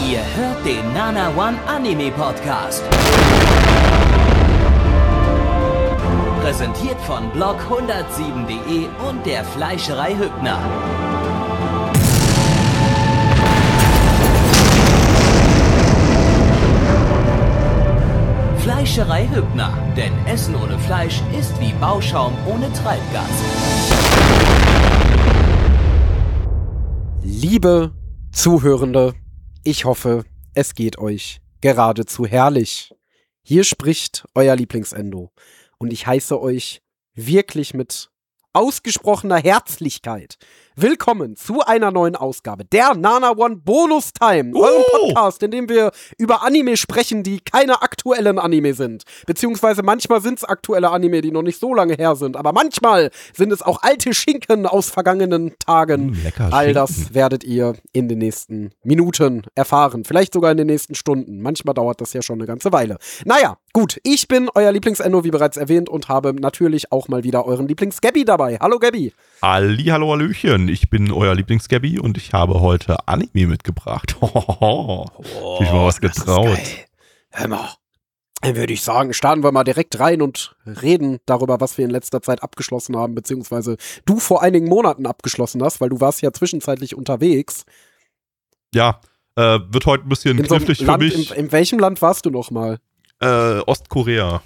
Ihr hört den Nana One Anime Podcast. Präsentiert von blog107.de und der Fleischerei Hübner. Fleischerei Hübner, denn Essen ohne Fleisch ist wie Bauschaum ohne Treibgas. Liebe Zuhörende, ich hoffe, es geht euch geradezu herrlich. Hier spricht euer Lieblingsendo und ich heiße euch wirklich mit ausgesprochener Herzlichkeit willkommen zu einer neuen Ausgabe der Nana One Bonus Time, eurem Podcast, in dem wir über Anime sprechen, die keine aktuellen Anime sind. Beziehungsweise manchmal sind es aktuelle Anime, die noch nicht so lange her sind, aber manchmal sind es auch alte Schinken aus vergangenen Tagen. Lecker All Schinken. das werdet ihr in den nächsten Minuten erfahren, vielleicht sogar in den nächsten Stunden. Manchmal dauert das ja schon eine ganze Weile. Naja, gut, ich bin euer Lieblingsendo, wie bereits erwähnt, und habe natürlich auch mal wieder euren Lieblings-Gabby dabei. Hallo Gabby. Hallo, Hallöchen. Ich bin euer Lieblings-Gabby und ich habe heute Anime mitgebracht. Hab ich mal was getraut. Hör mal, dann würde ich sagen, starten wir mal direkt rein und reden darüber, was wir in letzter Zeit abgeschlossen haben, beziehungsweise du vor einigen Monaten abgeschlossen hast, weil du warst ja zwischenzeitlich unterwegs. Ja, wird heute ein bisschen In so einem knifflig für Land, mich. in welchem Land warst du noch mal? Ostkorea.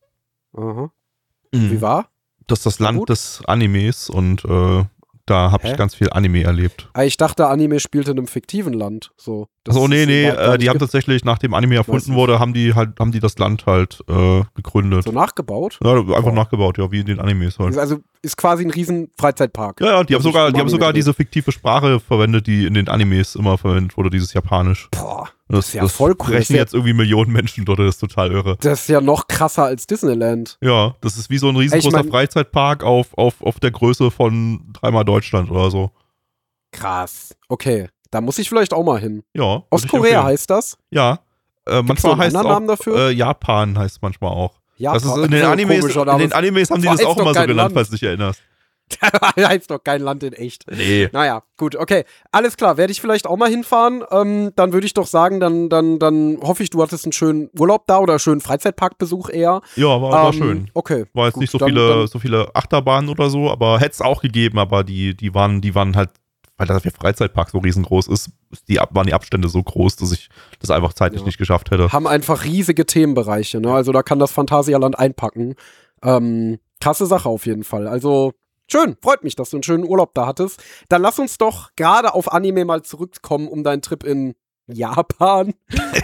Aha. Wie war? Das ist das War Land gut? des Animes und da habe ich Hä? ganz viel Anime erlebt. Ich dachte, Anime spielte in einem fiktiven Land. So, das Achso, nee, ist gar nicht die haben tatsächlich, nachdem Anime erfunden nicht. wurde, haben die das Land halt gegründet. so nachgebaut. Ja, einfach Boah. nachgebaut, ja, wie in den Animes halt. Also ist quasi ein riesen Freizeitpark. Ja, die haben Das ist sogar Anime diese fiktive Sprache verwendet, die in den Animes immer verwendet wurde, dieses Japanisch. Boah, Das ist ja voll cool. Das sprechen ist ja- jetzt irgendwie Millionen Menschen dort, das ist total irre. das ist ja noch krasser als Disneyland. Ja, das ist wie so ein riesengroßer Ich mein- Freizeitpark auf der Größe von dreimal Deutschland oder so. Krass. Okay, da muss ich vielleicht auch mal hin. Ja. würd ich Ostkorea empfehlen. heißt das? Ja. so Manchmal einen heißt es anderen auch, Namen dafür? Japan heißt es manchmal auch. Ja, Das ist in den Animes haben die das Heißt auch doch immer so kein genannt, Land. falls du dich erinnerst. heißt doch kein Land in echt. Nee. Naja, gut, okay. Alles klar, werde ich vielleicht auch mal hinfahren. Dann würde ich doch sagen, dann hoffe ich, du hattest einen schönen Urlaub da oder einen schönen Freizeitparkbesuch eher. Ja, war schön. Okay. War jetzt gut, nicht so dann- viele Achterbahnen oder so, aber hätte es auch gegeben, aber die waren halt, weil der Freizeitpark so riesengroß ist, waren die Abstände so groß, dass ich das einfach zeitlich Ja. nicht geschafft hätte. haben einfach riesige Themenbereiche, ne? Also da kann das Phantasialand einpacken. Krasse Sache auf jeden Fall. Also schön, freut mich, dass du einen schönen Urlaub da hattest. Dann lass uns doch gerade auf Anime mal zurückkommen, um deinen Trip in Japan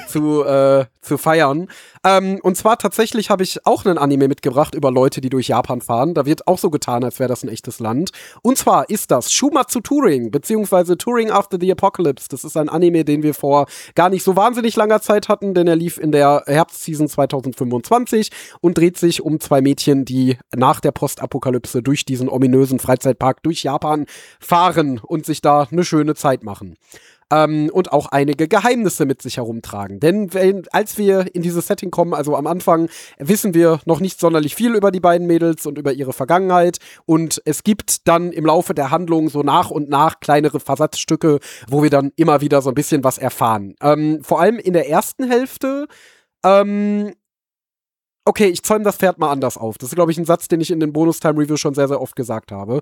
zu feiern. Und zwar tatsächlich habe ich auch einen Anime mitgebracht über Leute, die durch Japan fahren. Da wird auch so getan, als wäre das ein echtes Land. Und zwar ist das Shumatsu Touring, beziehungsweise Touring After the Apocalypse. Das ist ein Anime, den wir vor gar nicht so wahnsinnig langer Zeit hatten, denn er lief in der Herbstseason 2025 und dreht sich um zwei Mädchen, die nach der Postapokalypse durch diesen ominösen Freizeitpark durch Japan fahren und sich da eine schöne Zeit machen. Und auch einige Geheimnisse mit sich herumtragen. Denn als wir in dieses Setting kommen, also am Anfang, wissen wir noch nicht sonderlich viel über die beiden Mädels und über ihre Vergangenheit. Und es gibt dann im Laufe der Handlung so nach und nach kleinere Versatzstücke, wo wir dann immer wieder so ein bisschen was erfahren. Vor allem in der ersten Hälfte okay, ich zäume das Pferd mal anders auf. Das ist, glaube ich, ein Satz, den ich in den Bonus-Time-Reviews schon sehr, sehr oft gesagt habe.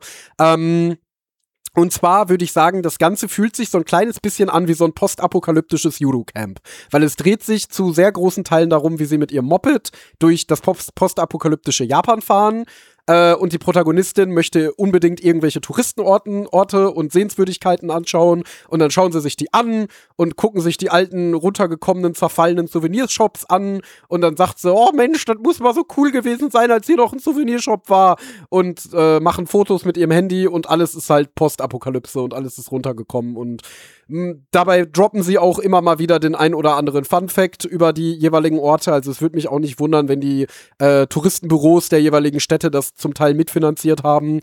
Und zwar würde ich sagen, das Ganze fühlt sich so ein kleines bisschen an wie so ein postapokalyptisches Judo-Camp. Weil es dreht sich zu sehr großen Teilen darum, wie sie mit ihrem Moped durch das postapokalyptische Japan fahren. Und die Protagonistin möchte unbedingt irgendwelche Touristenorte und Sehenswürdigkeiten anschauen. Und dann schauen sie sich die an und gucken sich die alten, runtergekommenen, zerfallenen Souvenirshops an. Und dann sagt sie, oh Mensch, das muss mal so cool gewesen sein, als hier noch ein Souvenirshop war. Und machen Fotos mit ihrem Handy und alles ist halt Postapokalypse und alles ist runtergekommen. Und dabei droppen sie auch immer mal wieder den ein oder anderen Fun-Fact über die jeweiligen Orte. Also es würde mich auch nicht wundern, wenn die Touristenbüros der jeweiligen Städte das zum Teil mitfinanziert haben.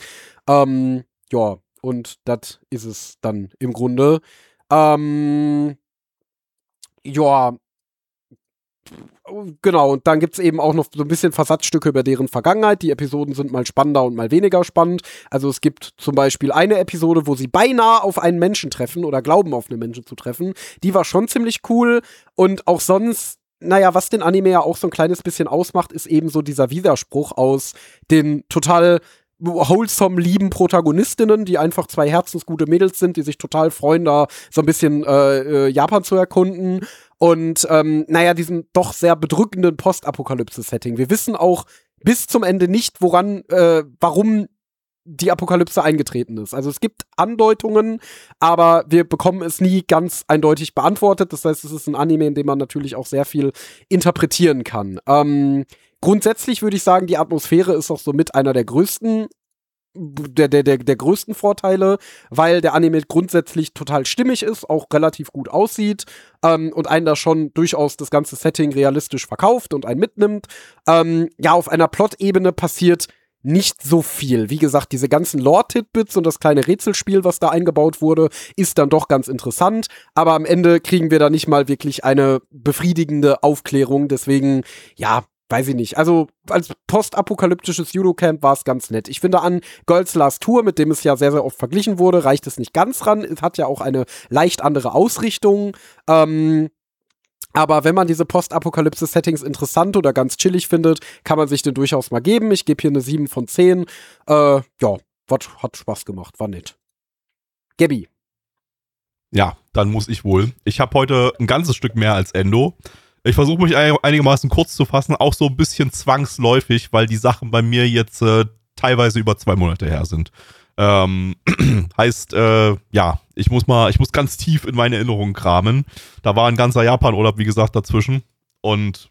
Ja, und das ist es dann im Grunde. Ja, Genau, und dann gibt's eben auch noch so ein bisschen Versatzstücke über deren Vergangenheit. Die Episoden sind mal spannender und mal weniger spannend. Also es gibt zum Beispiel eine Episode, wo sie beinahe auf einen Menschen treffen oder glauben, auf einen Menschen zu treffen. Die war schon ziemlich cool. Und auch sonst, naja, was den Anime ja auch so ein kleines bisschen ausmacht, ist eben so dieser Widerspruch aus den total wholesome lieben Protagonistinnen, die einfach zwei herzensgute Mädels sind, die sich total freuen, da so ein bisschen Japan zu erkunden. Und naja, diesem doch sehr bedrückenden Postapokalypse-Setting. Wir wissen auch bis zum Ende nicht, warum die Apokalypse eingetreten ist. Also es gibt Andeutungen, aber wir bekommen es nie ganz eindeutig beantwortet. Das heißt, es ist ein Anime, in dem man natürlich auch sehr viel interpretieren kann. Grundsätzlich würde ich sagen, die Atmosphäre ist auch so mit einer der größten der größten Vorteile, weil der Anime grundsätzlich total stimmig ist, auch relativ gut aussieht und einen da schon durchaus das ganze Setting realistisch verkauft und einen mitnimmt. Ja, auf einer Plot-Ebene passiert nicht so viel. Wie gesagt, diese ganzen Lore-Tidbits und das kleine Rätselspiel, was da eingebaut wurde, ist dann doch ganz interessant, aber am Ende kriegen wir da nicht mal wirklich eine befriedigende Aufklärung, deswegen, ja, weiß ich nicht. Also als postapokalyptisches Judocamp war es ganz nett. Ich finde an Girls Last Tour, mit dem es ja sehr, sehr oft verglichen wurde, reicht es nicht ganz ran. Es hat ja auch eine leicht andere Ausrichtung. Aber wenn man diese Postapokalypse-Settings interessant oder ganz chillig findet, kann man sich den durchaus mal geben. Ich gebe hier eine 7 von 10. Ja, hat Spaß gemacht, war nett. Gabi. Ja, dann muss ich wohl. Ich habe heute ein ganzes Stück mehr als Endo. Ich versuche mich einigermaßen kurz zu fassen, auch so ein bisschen zwangsläufig, weil die Sachen bei mir jetzt teilweise über 2 Monate her sind. Heißt, ja, ich muss ganz tief in meine Erinnerungen kramen. Da war ein ganzer Japan-Urlaub, wie gesagt, dazwischen. Und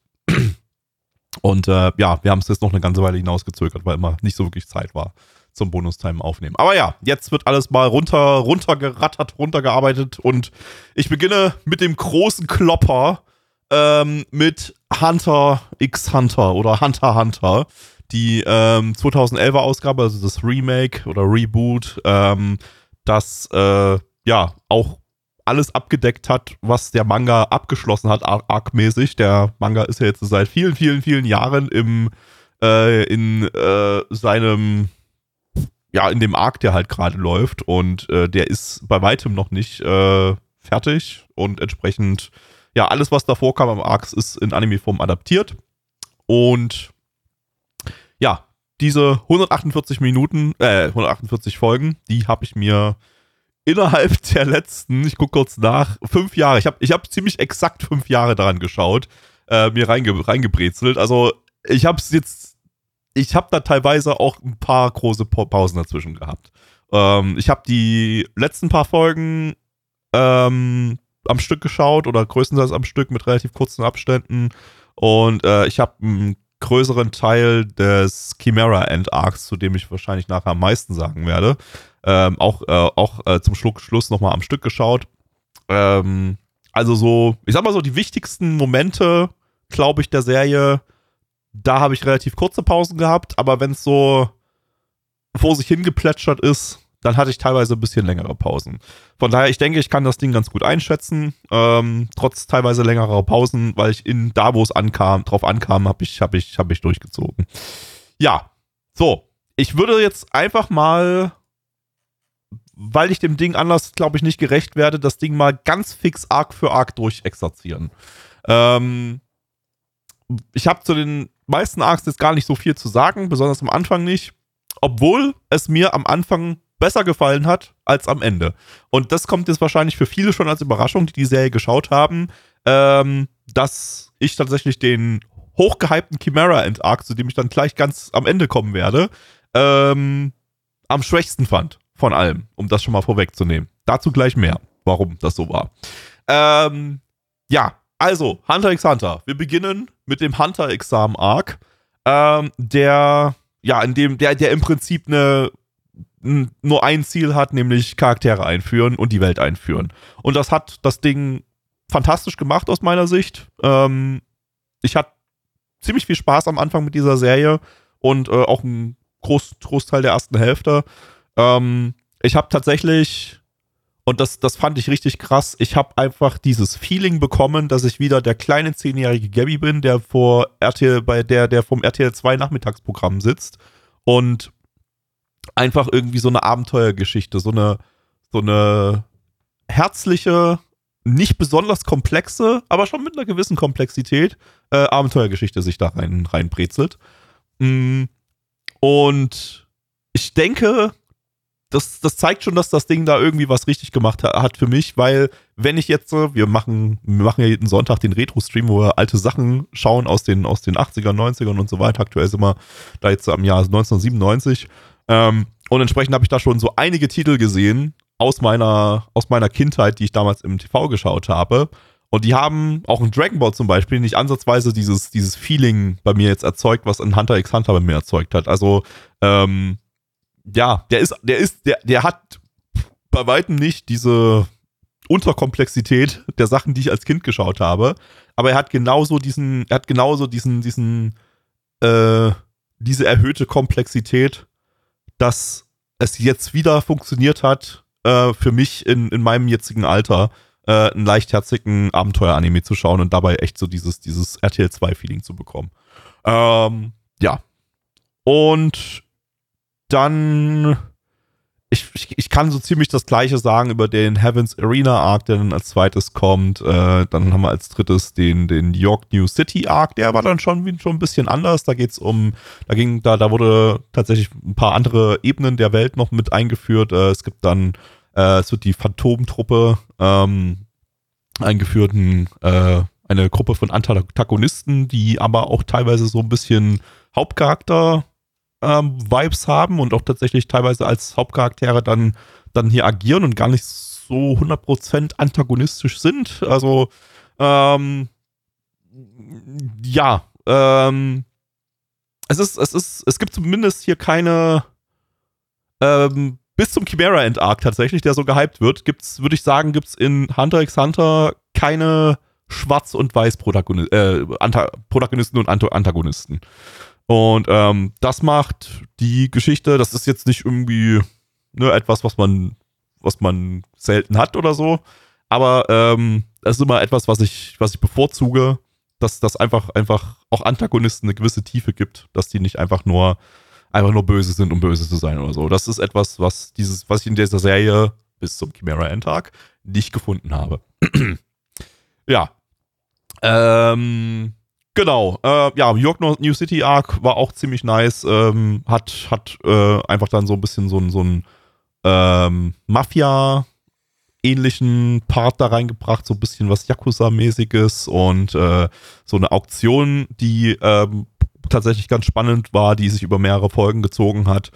ja, wir haben es jetzt noch eine ganze Weile hinausgezögert, weil immer nicht so wirklich Zeit war zum Bonustime aufnehmen. Aber ja, jetzt wird alles mal runtergerattert, runtergearbeitet und ich beginne mit dem großen Klopper, mit Hunter x Hunter oder Hunter x Hunter, die 2011er Ausgabe, also das Remake oder Reboot, das ja auch alles abgedeckt hat, was der Manga abgeschlossen hat, arc-mäßig. Der Manga ist ja jetzt seit vielen, vielen, vielen Jahren in seinem, ja, in dem Arc, der halt gerade läuft und der ist bei weitem noch nicht fertig und entsprechend ja, alles, was davor kam am Arc, ist in Anime-Form adaptiert. Und ja, diese 148 Folgen, die habe ich mir innerhalb der letzten, ich gucke kurz nach, 5 Jahre, ich hab ziemlich exakt 5 Jahre daran geschaut, mir reingebrezelt. Also ich habe da teilweise auch ein paar große Pausen dazwischen gehabt. Ich habe die letzten paar Folgen am Stück geschaut oder größtenteils am Stück mit relativ kurzen Abständen und ich habe einen größeren Teil des Chimera End Arcs, zu dem ich wahrscheinlich nachher am meisten sagen werde, auch zum Schluss nochmal am Stück geschaut. Also so, ich sag mal so, die wichtigsten Momente, glaube ich, der Serie, da habe ich relativ kurze Pausen gehabt, aber wenn es so vor sich hingeplätschert ist, dann hatte ich teilweise ein bisschen längere Pausen. Von daher, ich denke, ich kann das Ding ganz gut einschätzen, trotz teilweise längerer Pausen, weil ich wo es drauf ankam, habe ich durchgezogen. Ja, so, ich würde jetzt einfach mal, weil ich dem Ding anders, glaube ich, nicht gerecht werde, das Ding mal ganz fix Arc für Arc durchexerzieren. Ich habe zu den meisten Arcs jetzt gar nicht so viel zu sagen, besonders am Anfang nicht, obwohl es mir am Anfang besser gefallen hat als am Ende. Und das kommt jetzt wahrscheinlich für viele schon als Überraschung, die Serie geschaut haben, dass ich tatsächlich den hochgehypten Chimera End Arc, zu dem ich dann gleich ganz am Ende kommen werde, am schwächsten fand von allem, um das schon mal vorwegzunehmen. Dazu gleich mehr, warum das so war. Ja, also Hunter x Hunter. Wir beginnen mit dem Hunter-Examen Arc, der im Prinzip nur ein Ziel hat, nämlich Charaktere einführen und die Welt einführen. Und das hat das Ding fantastisch gemacht aus meiner Sicht. Ich hatte ziemlich viel Spaß am Anfang mit dieser Serie und auch einen Großteil der ersten Hälfte. Ich habe tatsächlich, Und das fand ich richtig krass. Ich habe einfach dieses Feeling bekommen, dass ich wieder der kleine 10-jährige Gabby bin, der vor RTL, der vom RTL 2 Nachmittagsprogramm sitzt und einfach irgendwie so eine Abenteuergeschichte, so eine herzliche, nicht besonders komplexe, aber schon mit einer gewissen Komplexität Abenteuergeschichte sich da reinbrezelt. Und ich denke, das zeigt schon, dass das Ding da irgendwie was richtig gemacht hat für mich, weil wenn ich jetzt, wir machen ja jeden Sonntag den Retro-Stream, wo wir alte Sachen schauen aus den 80ern, 90ern und so weiter. Aktuell sind wir da jetzt am Jahr 1997. Und entsprechend habe ich da schon so einige Titel gesehen aus meiner Kindheit, die ich damals im TV geschaut habe. Und die haben auch in Dragon Ball zum Beispiel nicht ansatzweise dieses Feeling bei mir jetzt erzeugt, was ein Hunter x Hunter bei mir erzeugt hat. Also, ja, der hat bei weitem nicht diese Unterkomplexität der Sachen, die ich als Kind geschaut habe, aber er hat genauso diese erhöhte Komplexität, dass es jetzt wieder funktioniert hat, für mich in meinem jetzigen Alter, einen leichtherzigen Abenteuer-Anime zu schauen und dabei echt so dieses RTL 2-Feeling zu bekommen. Ja. Und dann, ich kann so ziemlich das Gleiche sagen über den Heaven's Arena Arc, der dann als zweites kommt. Dann haben wir als drittes den York New City Arc, der war dann schon ein bisschen anders. Da wurde tatsächlich ein paar andere Ebenen der Welt noch mit eingeführt. Es wird die Phantomtruppe eingeführt, eine Gruppe von Antagonisten, die aber auch teilweise so ein bisschen Hauptcharakter Vibes haben und auch tatsächlich teilweise als Hauptcharaktere dann hier agieren und gar nicht so 100% antagonistisch sind. Also, ja, es gibt zumindest hier keine, bis zum Chimera End Arc tatsächlich, der so gehypt wird, würde ich sagen, gibt's in Hunter x Hunter keine Schwarz- und Weiß-Protagonisten und Antagonisten. Und das macht die Geschichte, das ist jetzt nicht irgendwie etwas, was man selten hat oder so, aber es ist immer etwas, was ich bevorzuge, dass das einfach auch Antagonisten eine gewisse Tiefe gibt, dass die nicht einfach nur böse sind, um böse zu sein oder so. Das ist etwas, was ich in dieser Serie bis zum Chimera End Arc nicht gefunden habe. Ja. Genau, ja, York New City Arc war auch ziemlich nice, hat einfach dann so ein bisschen so ein Mafia-ähnlichen Part da reingebracht, so ein bisschen was Yakuza-mäßiges und so eine Auktion, die tatsächlich ganz spannend war, die sich über mehrere Folgen gezogen hat.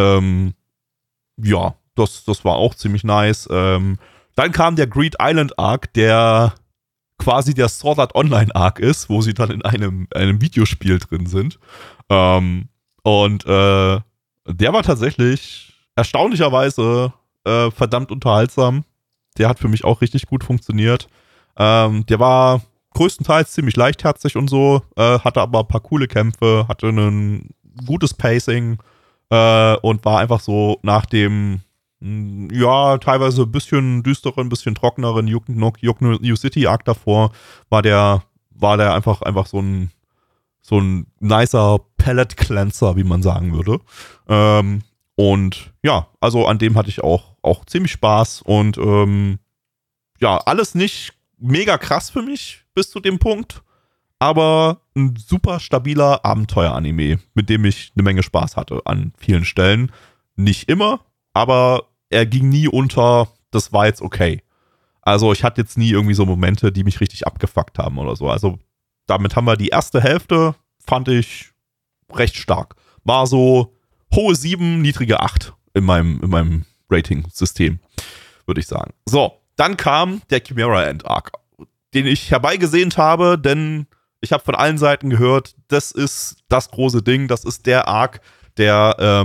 Ja, das war auch ziemlich nice. Dann kam der Greed Island Arc, der quasi der Sword Art Online Arc ist, wo sie dann in einem Videospiel drin sind. Und der war tatsächlich erstaunlicherweise verdammt unterhaltsam. Der hat für mich auch richtig gut funktioniert. Der war größtenteils ziemlich leichtherzig und so, hatte aber ein paar coole Kämpfe, hatte ein gutes Pacing und war einfach so nach dem ja, teilweise ein bisschen düsteren, ein bisschen trockeneren York New City Arc davor, war der einfach so ein nicer Palette Cleanser, wie man sagen würde. Und ja, also an dem hatte ich auch ziemlich Spaß und ja, alles nicht mega krass für mich bis zu dem Punkt, aber ein super stabiler Abenteuer-Anime, mit dem ich eine Menge Spaß hatte an vielen Stellen. Nicht immer, aber er ging nie unter, das war jetzt okay. Also ich hatte jetzt nie irgendwie so Momente, die mich richtig abgefuckt haben oder so. Also damit haben wir die erste Hälfte, fand ich recht stark. War so hohe 7, niedrige 8 in meinem Rating-System, würde ich sagen. So, dann kam der Chimera End Arc, den ich herbeigesehnt habe, denn ich habe von allen Seiten gehört, das ist das große Ding, das ist der Arc, der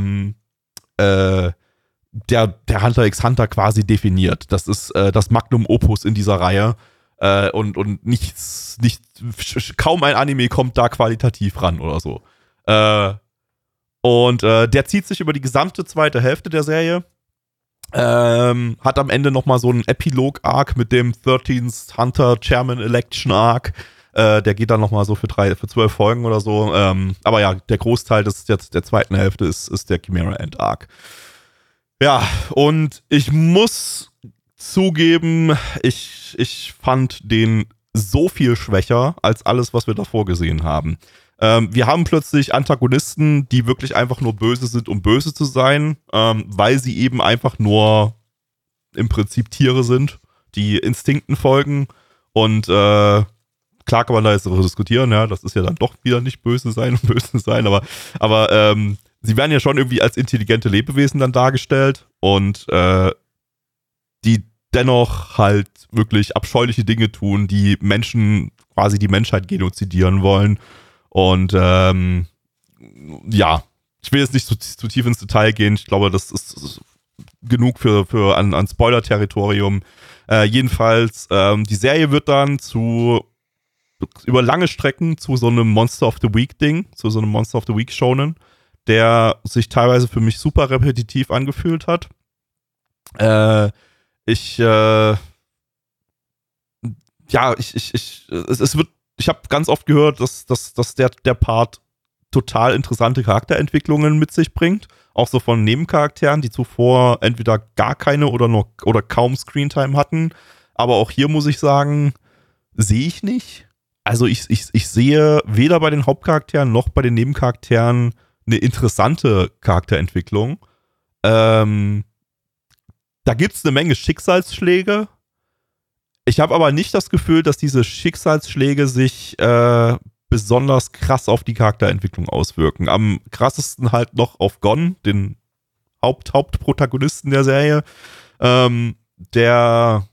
Hunter x Hunter quasi definiert. Das ist das Magnum Opus in dieser Reihe. Und kaum ein Anime kommt da qualitativ ran oder so. Und der zieht sich über die gesamte zweite Hälfte der Serie. Hat am Ende nochmal so einen Epilog-Arc mit dem 13th Hunter Chairman Election Arc. Der geht dann nochmal so für 12 Folgen oder so. Aber ja, der Großteil der zweiten Hälfte ist der Chimera Ant Arc. Ja, und ich muss zugeben, ich fand den so viel schwächer als alles, was wir davor gesehen haben. Wir haben plötzlich Antagonisten, die wirklich einfach nur böse sind, um böse zu sein, weil sie eben einfach nur im Prinzip Tiere sind, die Instinkten folgen. Und klar kann man da jetzt darüber diskutieren, ja, das ist ja dann doch wieder nicht böse sein und böse sein, aber sie werden ja schon irgendwie als intelligente Lebewesen dann dargestellt und die dennoch halt wirklich abscheuliche Dinge tun, die Menschen, quasi die Menschheit genozidieren wollen. Und ja, ich will jetzt nicht zu tief ins Detail gehen. Ich glaube, das ist genug an Spoiler-Territorium. Jedenfalls, die Serie wird dann über lange Strecken zu so einem Monster of the Week-Ding, zu so einem Monster of the Week-Shonen, der sich teilweise für mich super repetitiv angefühlt hat. Ich habe ganz oft gehört, dass der Part total interessante Charakterentwicklungen mit sich bringt. Auch so von Nebencharakteren, die zuvor entweder gar keine oder kaum Screentime hatten. Aber auch hier muss ich sagen, sehe ich nicht. Also ich sehe weder bei den Hauptcharakteren noch bei den Nebencharakteren eine interessante Charakterentwicklung. Da gibt es eine Menge Schicksalsschläge. Ich habe aber nicht das Gefühl, dass diese Schicksalsschläge sich besonders krass auf die Charakterentwicklung auswirken. Am krassesten halt noch auf Gon, den Hauptprotagonisten der Serie. Der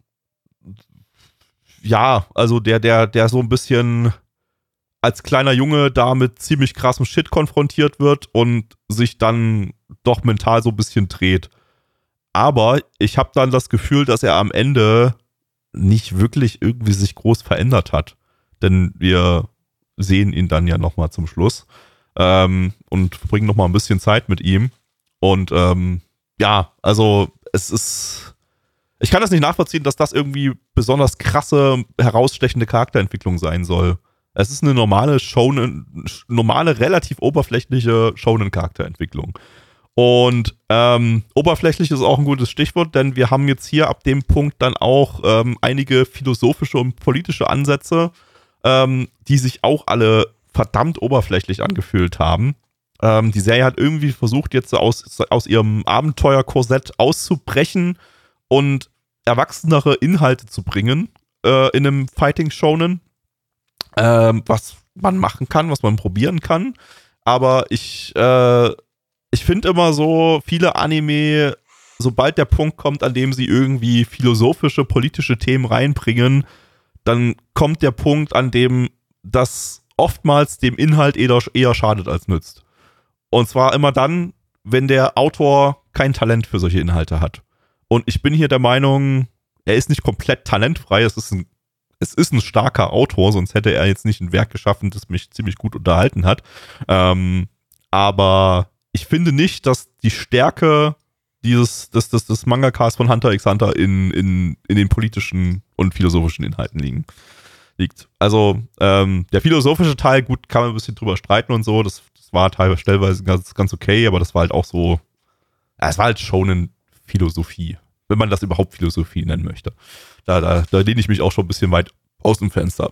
so ein bisschen als kleiner Junge da mit ziemlich krassem Shit konfrontiert wird und sich dann doch mental so ein bisschen dreht. Aber ich habe dann das Gefühl, dass er am Ende nicht wirklich irgendwie sich groß verändert hat. Denn wir sehen ihn dann ja nochmal zum Schluss und verbringen nochmal ein bisschen Zeit mit ihm. Und ja, also es ist... Ich kann das nicht nachvollziehen, dass das irgendwie besonders krasse, herausstechende Charakterentwicklung sein soll. Es ist eine normale, relativ oberflächliche Shonen-Charakterentwicklung. Und oberflächlich ist auch ein gutes Stichwort, denn wir haben jetzt hier ab dem Punkt dann auch einige philosophische und politische Ansätze, die sich auch alle verdammt oberflächlich angefühlt haben. Die Serie hat irgendwie versucht, jetzt aus ihrem Abenteuerkorsett auszubrechen und erwachsenere Inhalte zu bringen in einem Fighting-Shonen, was man machen kann, was man probieren kann. Aber ich finde immer so, viele Anime, sobald der Punkt kommt, an dem sie irgendwie philosophische, politische Themen reinbringen, dann kommt der Punkt, an dem das oftmals dem Inhalt eher schadet als nützt. Und zwar immer dann, wenn der Autor kein Talent für solche Inhalte hat. Und ich bin hier der Meinung, er ist nicht komplett talentfrei, es ist ein starker Autor, sonst hätte er jetzt nicht ein Werk geschaffen, das mich ziemlich gut unterhalten hat. Aber ich finde nicht, dass die Stärke des Mangakas von Hunter x Hunter in den politischen und philosophischen Inhalten liegt. Also der philosophische Teil, gut, kann man ein bisschen drüber streiten und so, das war teilweise stellenweise ganz okay, aber das war halt auch so, es war halt Shonen Philosophie, wenn man das überhaupt Philosophie nennen möchte. Da lehne ich mich auch schon ein bisschen weit aus dem Fenster.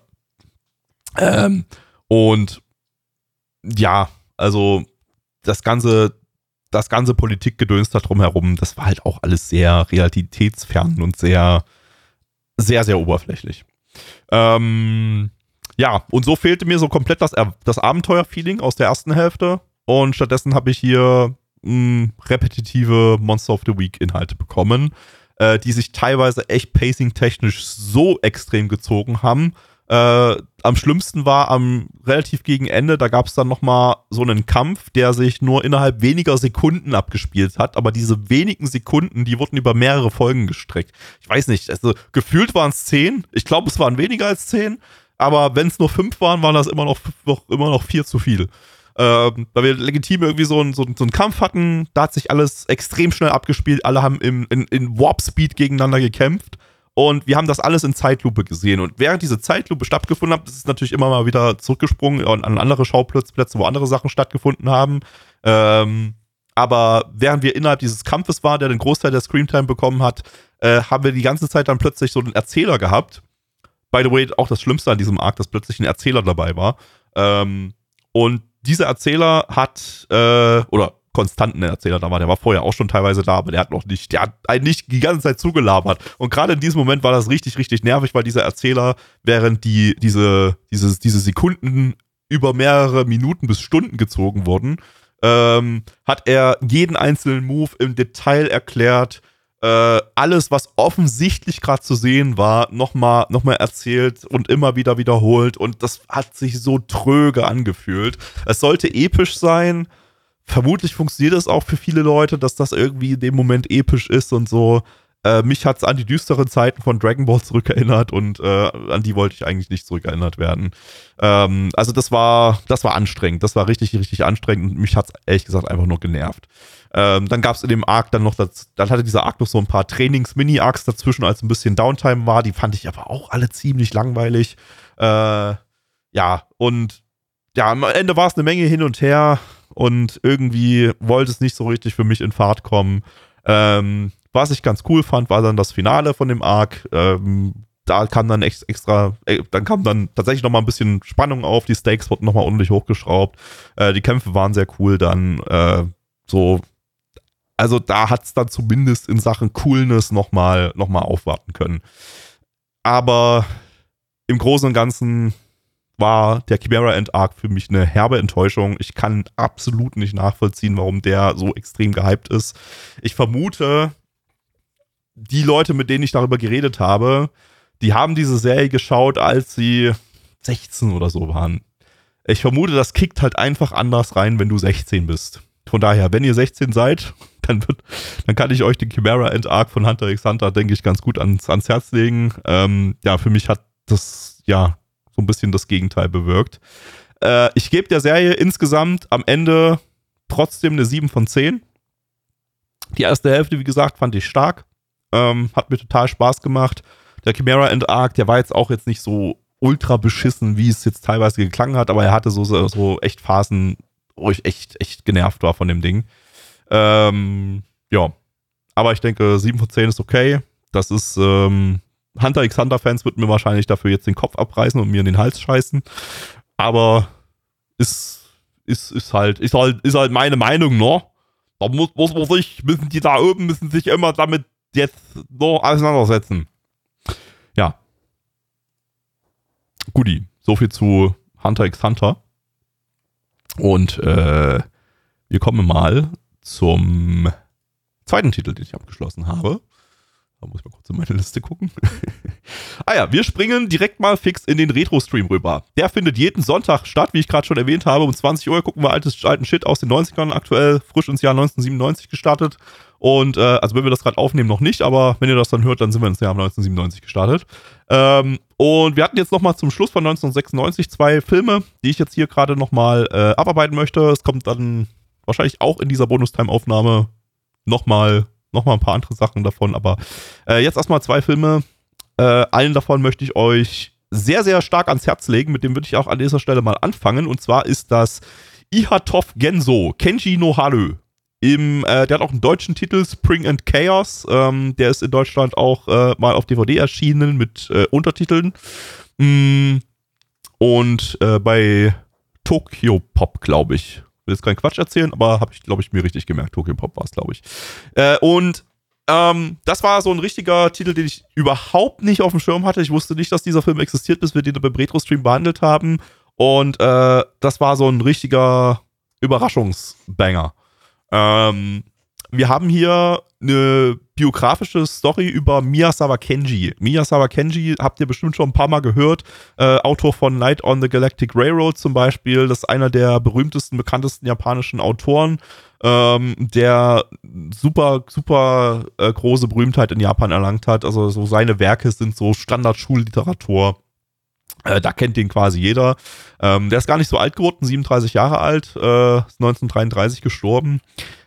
Und ja, also das ganze Politikgedöns da drumherum, das war halt auch alles sehr realitätsfern und sehr, sehr, sehr oberflächlich. Ja, und so fehlte mir so komplett das Abenteuer-Feeling aus der ersten Hälfte und stattdessen habe ich hier repetitive Monster of the Week Inhalte bekommen, die sich teilweise echt pacing-technisch so extrem gezogen haben. Am schlimmsten war am relativ gegen Ende, da gab es dann nochmal so einen Kampf, der sich nur innerhalb weniger Sekunden abgespielt hat, aber diese wenigen Sekunden, die wurden über mehrere Folgen gestreckt. Ich weiß nicht, also gefühlt waren es 10, ich glaube es waren weniger als 10, aber wenn es nur 5 waren, waren das immer noch 4 zu viel. weil wir legitim irgendwie so einen Kampf hatten. Da hat sich alles extrem schnell abgespielt. Alle haben in Warp Speed gegeneinander gekämpft. Und wir haben das alles in Zeitlupe gesehen. Und während diese Zeitlupe stattgefunden hat, ist es natürlich immer mal wieder zurückgesprungen an andere Schauplätze, wo andere Sachen stattgefunden haben. Aber während wir innerhalb dieses Kampfes waren, der den Großteil der Screamtime bekommen hat, haben wir die ganze Zeit dann plötzlich so einen Erzähler gehabt. By the way, auch das Schlimmste an diesem Arc, dass plötzlich ein Erzähler dabei war. Und dieser Erzähler hat, oder konstanten Erzähler da war, der war vorher auch schon teilweise da, aber der hat einen nicht die ganze Zeit zugelabert. Und gerade in diesem Moment war das richtig, richtig nervig, weil dieser Erzähler, während diese Sekunden über mehrere Minuten bis Stunden gezogen wurden, hat er jeden einzelnen Move im Detail erklärt, alles, was offensichtlich gerade zu sehen war, nochmal erzählt und immer wieder wiederholt, und das hat sich so tröge angefühlt. Es sollte episch sein. Vermutlich funktioniert es auch für viele Leute, dass das irgendwie in dem Moment episch ist und so. Mich hat es an die düsteren Zeiten von Dragon Ball zurückerinnert, und an die wollte ich eigentlich nicht zurückerinnert werden. Also das war anstrengend. Das war richtig, richtig anstrengend, und mich hat es ehrlich gesagt einfach nur genervt. Dann gab es in dem Arc dann hatte dieser Arc noch so ein paar Trainings-Mini-Arcs dazwischen, als ein bisschen Downtime war. Die fand ich aber auch alle ziemlich langweilig. Am Ende war es eine Menge hin und her, und irgendwie wollte es nicht so richtig für mich in Fahrt kommen. Was ich ganz cool fand, war dann das Finale von dem Arc. Da kam dann dann kam dann tatsächlich nochmal ein bisschen Spannung auf. Die Stakes wurden nochmal ordentlich hochgeschraubt. Die Kämpfe waren sehr cool dann. Also da hat es dann zumindest in Sachen Coolness nochmal aufwarten können. Aber im Großen und Ganzen war der Chimera Ant Arc für mich eine herbe Enttäuschung. Ich kann absolut nicht nachvollziehen, warum der so extrem gehypt ist. Ich vermute, die Leute, mit denen ich darüber geredet habe, die haben diese Serie geschaut, als sie 16 oder so waren. Ich vermute, das kickt halt einfach anders rein, wenn du 16 bist. Von daher, wenn ihr 16 seid, dann kann ich euch den Chimera Ant Arc von Hunter x Hunter, denke ich, ganz gut ans Herz legen. Für mich hat das, so ein bisschen das Gegenteil bewirkt. Ich gebe der Serie insgesamt am Ende trotzdem eine 7 von 10. Die erste Hälfte, wie gesagt, fand ich stark. Hat mir total Spaß gemacht. Der Chimera Ant Arc, der war jetzt auch nicht so ultra beschissen, wie es jetzt teilweise geklangen hat, aber er hatte so echt Phasen, wo ich echt genervt war von dem Ding. Aber ich denke, 7 von 10 ist okay. Das ist, Hunter x Hunter Fans wird mir wahrscheinlich dafür jetzt den Kopf abreißen und mir in den Hals scheißen. Aber ist halt meine Meinung, ne? Da müssen die da oben sich immer damit jetzt so auseinandersetzen. Ja. Guti. So viel zu Hunter x Hunter. Und wir kommen mal zum zweiten Titel, den ich abgeschlossen habe. Da muss ich mal kurz in meine Liste gucken. Wir springen direkt mal fix in den Retro-Stream rüber. Der findet jeden Sonntag statt, wie ich gerade schon erwähnt habe. Um 20 Uhr gucken wir alten Shit aus den 90ern, aktuell frisch ins Jahr 1997 gestartet. Und also wenn wir das gerade aufnehmen, noch nicht, aber wenn ihr das dann hört, dann sind wir ins Jahr 1997 gestartet. Und wir hatten jetzt nochmal zum Schluss von 1996 2 Filme, die ich jetzt hier gerade nochmal abarbeiten möchte. Es kommt dann wahrscheinlich auch in dieser Bonus-Time-Aufnahme nochmal ein paar andere Sachen davon, aber jetzt erstmal 2 Filme. Einen davon möchte ich euch sehr, sehr stark ans Herz legen, mit dem würde ich auch an dieser Stelle mal anfangen, und zwar ist das Ihatov Genso, Kenji no Haru. Der hat auch einen deutschen Titel, Spring and Chaos. Der ist in Deutschland auch mal auf DVD erschienen mit Untertiteln. Und bei Tokyo Pop, glaube ich. Ich will jetzt keinen Quatsch erzählen, aber habe ich, glaube ich, mir richtig gemerkt. Tokyo Pop war es, glaube ich. Das war so ein richtiger Titel, den ich überhaupt nicht auf dem Schirm hatte. Ich wusste nicht, dass dieser Film existiert, bis wir den beim Retro-Stream behandelt haben. Und das war so ein richtiger Überraschungsbanger. Wir haben hier eine biografische Story über Miyazawa Kenji. Miyazawa Kenji habt ihr bestimmt schon ein paar Mal gehört. Autor von Night on the Galactic Railroad zum Beispiel. Das ist einer der berühmtesten, bekanntesten japanischen Autoren, der super, super große Berühmtheit in Japan erlangt hat. Also so seine Werke sind so Standard-Schulliteratur. Da kennt den quasi jeder. Der ist gar nicht so alt geworden, 37 Jahre alt, ist 1933 gestorben.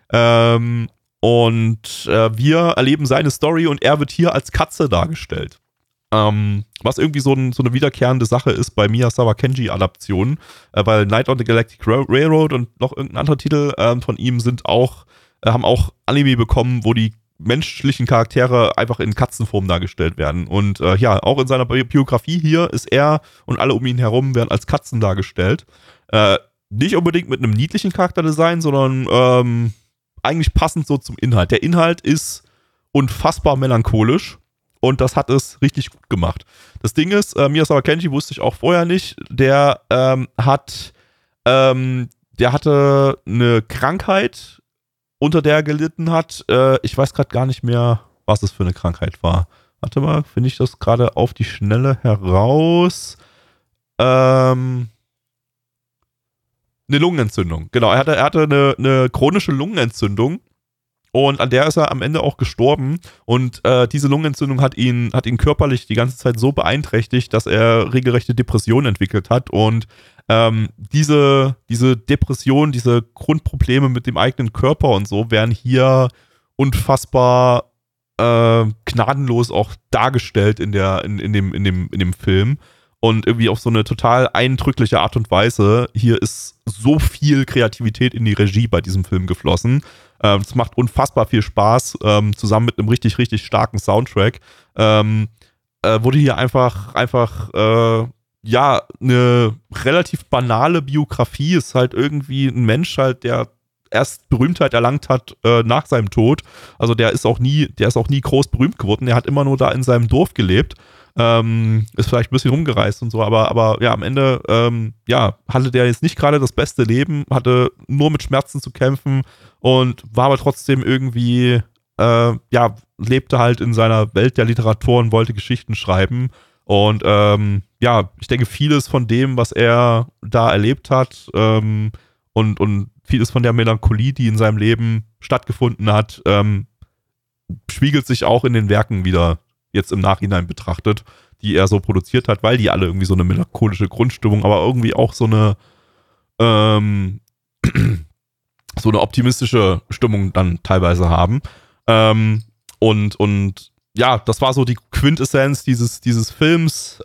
Wir erleben seine Story und er wird hier als Katze dargestellt. Was irgendwie so eine wiederkehrende Sache ist bei Miyazawa Kenji-Adaptionen, weil Night on the Galactic Railroad und noch irgendein anderer Titel von ihm haben auch Anime bekommen, wo die menschlichen Charaktere einfach in Katzenform dargestellt werden. Und auch in seiner Biografie hier ist er und alle um ihn herum werden als Katzen dargestellt. Nicht unbedingt mit einem niedlichen Charakterdesign, sondern eigentlich passend so zum Inhalt. Der Inhalt ist unfassbar melancholisch und das hat es richtig gut gemacht. Das Ding ist, Miyazawa Kenji wusste ich auch vorher nicht, der hatte eine Krankheit, unter der er gelitten hat. Ich weiß gerade gar nicht mehr, was es für eine Krankheit war. Warte mal, finde ich das gerade auf die Schnelle heraus. Eine Lungenentzündung. Genau, er hatte eine chronische Lungenentzündung und an der ist er am Ende auch gestorben. Und diese Lungenentzündung hat ihn körperlich die ganze Zeit so beeinträchtigt, dass er regelrechte Depressionen entwickelt hat. Und diese Depression, diese Grundprobleme mit dem eigenen Körper und so werden hier unfassbar gnadenlos auch dargestellt in dem Film. Und irgendwie auf so eine total eindrückliche Art und Weise. Hier ist so viel Kreativität in die Regie bei diesem Film geflossen. Es macht unfassbar viel Spaß, zusammen mit einem richtig, richtig starken Soundtrack. Wurde hier einfach eine relativ banale Biografie. Ist halt irgendwie ein Mensch halt, der erst Berühmtheit erlangt hat nach seinem Tod. Also der ist auch nie groß berühmt geworden. Er hat immer nur da in seinem Dorf gelebt. Ist vielleicht ein bisschen rumgereist und so, aber ja, am Ende hatte der jetzt nicht gerade das beste Leben, hatte nur mit Schmerzen zu kämpfen und war aber trotzdem irgendwie, lebte halt in seiner Welt der Literatur und wollte Geschichten schreiben. Und ich denke, vieles von dem, was er da erlebt hat und vieles von der Melancholie, die in seinem Leben stattgefunden hat, spiegelt sich auch in den Werken wieder jetzt im Nachhinein betrachtet, die er so produziert hat, weil die alle irgendwie so eine melancholische Grundstimmung, aber irgendwie auch so eine optimistische Stimmung dann teilweise haben. Und das war so die Quintessenz dieses Films.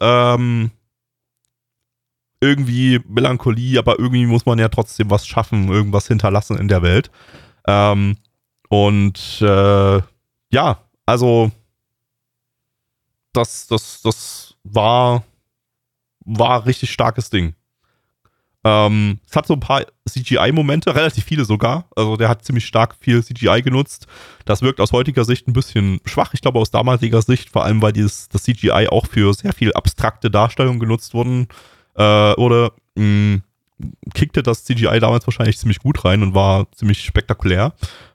Irgendwie Melancholie, aber irgendwie muss man ja trotzdem was schaffen, irgendwas hinterlassen in der Welt. Also das war richtig starkes Ding. Es hat so ein paar CGI-Momente, relativ viele sogar. Also der hat ziemlich stark viel CGI genutzt. Das wirkt aus heutiger Sicht ein bisschen schwach. Ich glaube aus damaliger Sicht, vor allem weil das CGI auch für sehr viel abstrakte Darstellung genutzt kickte das CGI damals wahrscheinlich ziemlich gut rein und war ziemlich spektakulär.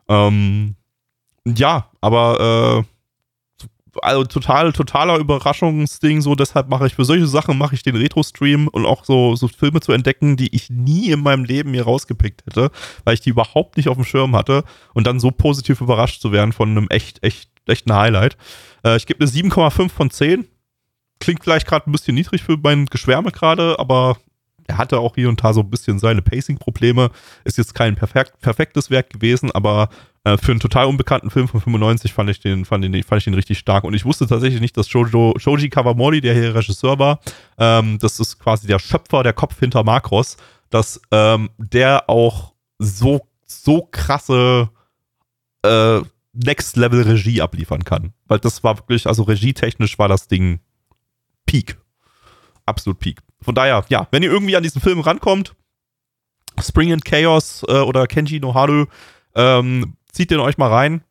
Also totaler Überraschungsding, so deshalb mache ich für solche Sachen den Retro-Stream und auch so Filme zu entdecken, die ich nie in meinem Leben mir rausgepickt hätte, weil ich die überhaupt nicht auf dem Schirm hatte und dann so positiv überrascht zu werden von einem echten Highlight. Ich gebe eine 7,5 von 10. Klingt vielleicht gerade ein bisschen niedrig für mein Geschwärme gerade, aber er hatte auch hier und da so ein bisschen seine Pacing-Probleme. Ist jetzt kein perfektes Werk gewesen, aber für einen total unbekannten Film von 95 fand ich den richtig stark. Und ich wusste tatsächlich nicht, dass Shoji Kawamori, der hier Regisseur war, das ist quasi der Schöpfer, der Kopf hinter Macross, dass der auch so krasse Next-Level-Regie abliefern kann. Weil das war wirklich, also regietechnisch war das Ding Peak. Absolut Peak. Von daher, ja, wenn ihr irgendwie an diesen Film rankommt, Spring and Chaos oder Kenji no Haru, zieht den euch mal rein.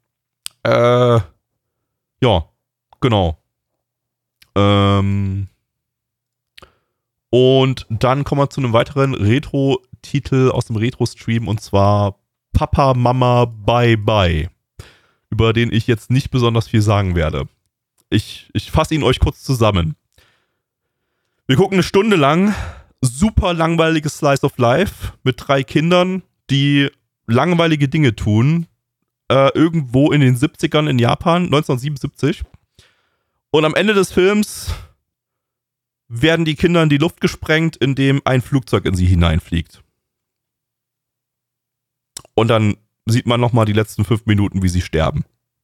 Genau. Und dann kommen wir zu einem weiteren Retro-Titel aus dem Retro-Stream und zwar Papa Mama Bye Bye, über den ich jetzt nicht besonders viel sagen werde. Ich fasse ihn euch kurz zusammen. Wir gucken eine Stunde lang super langweiliges Slice of Life mit 3 Kindern, die langweilige Dinge tun, irgendwo in den 70ern in Japan, 1977. Und am Ende des Films werden die Kinder in die Luft gesprengt, indem ein Flugzeug in sie hineinfliegt. Und dann sieht man nochmal die letzten 5 Minuten, wie sie sterben.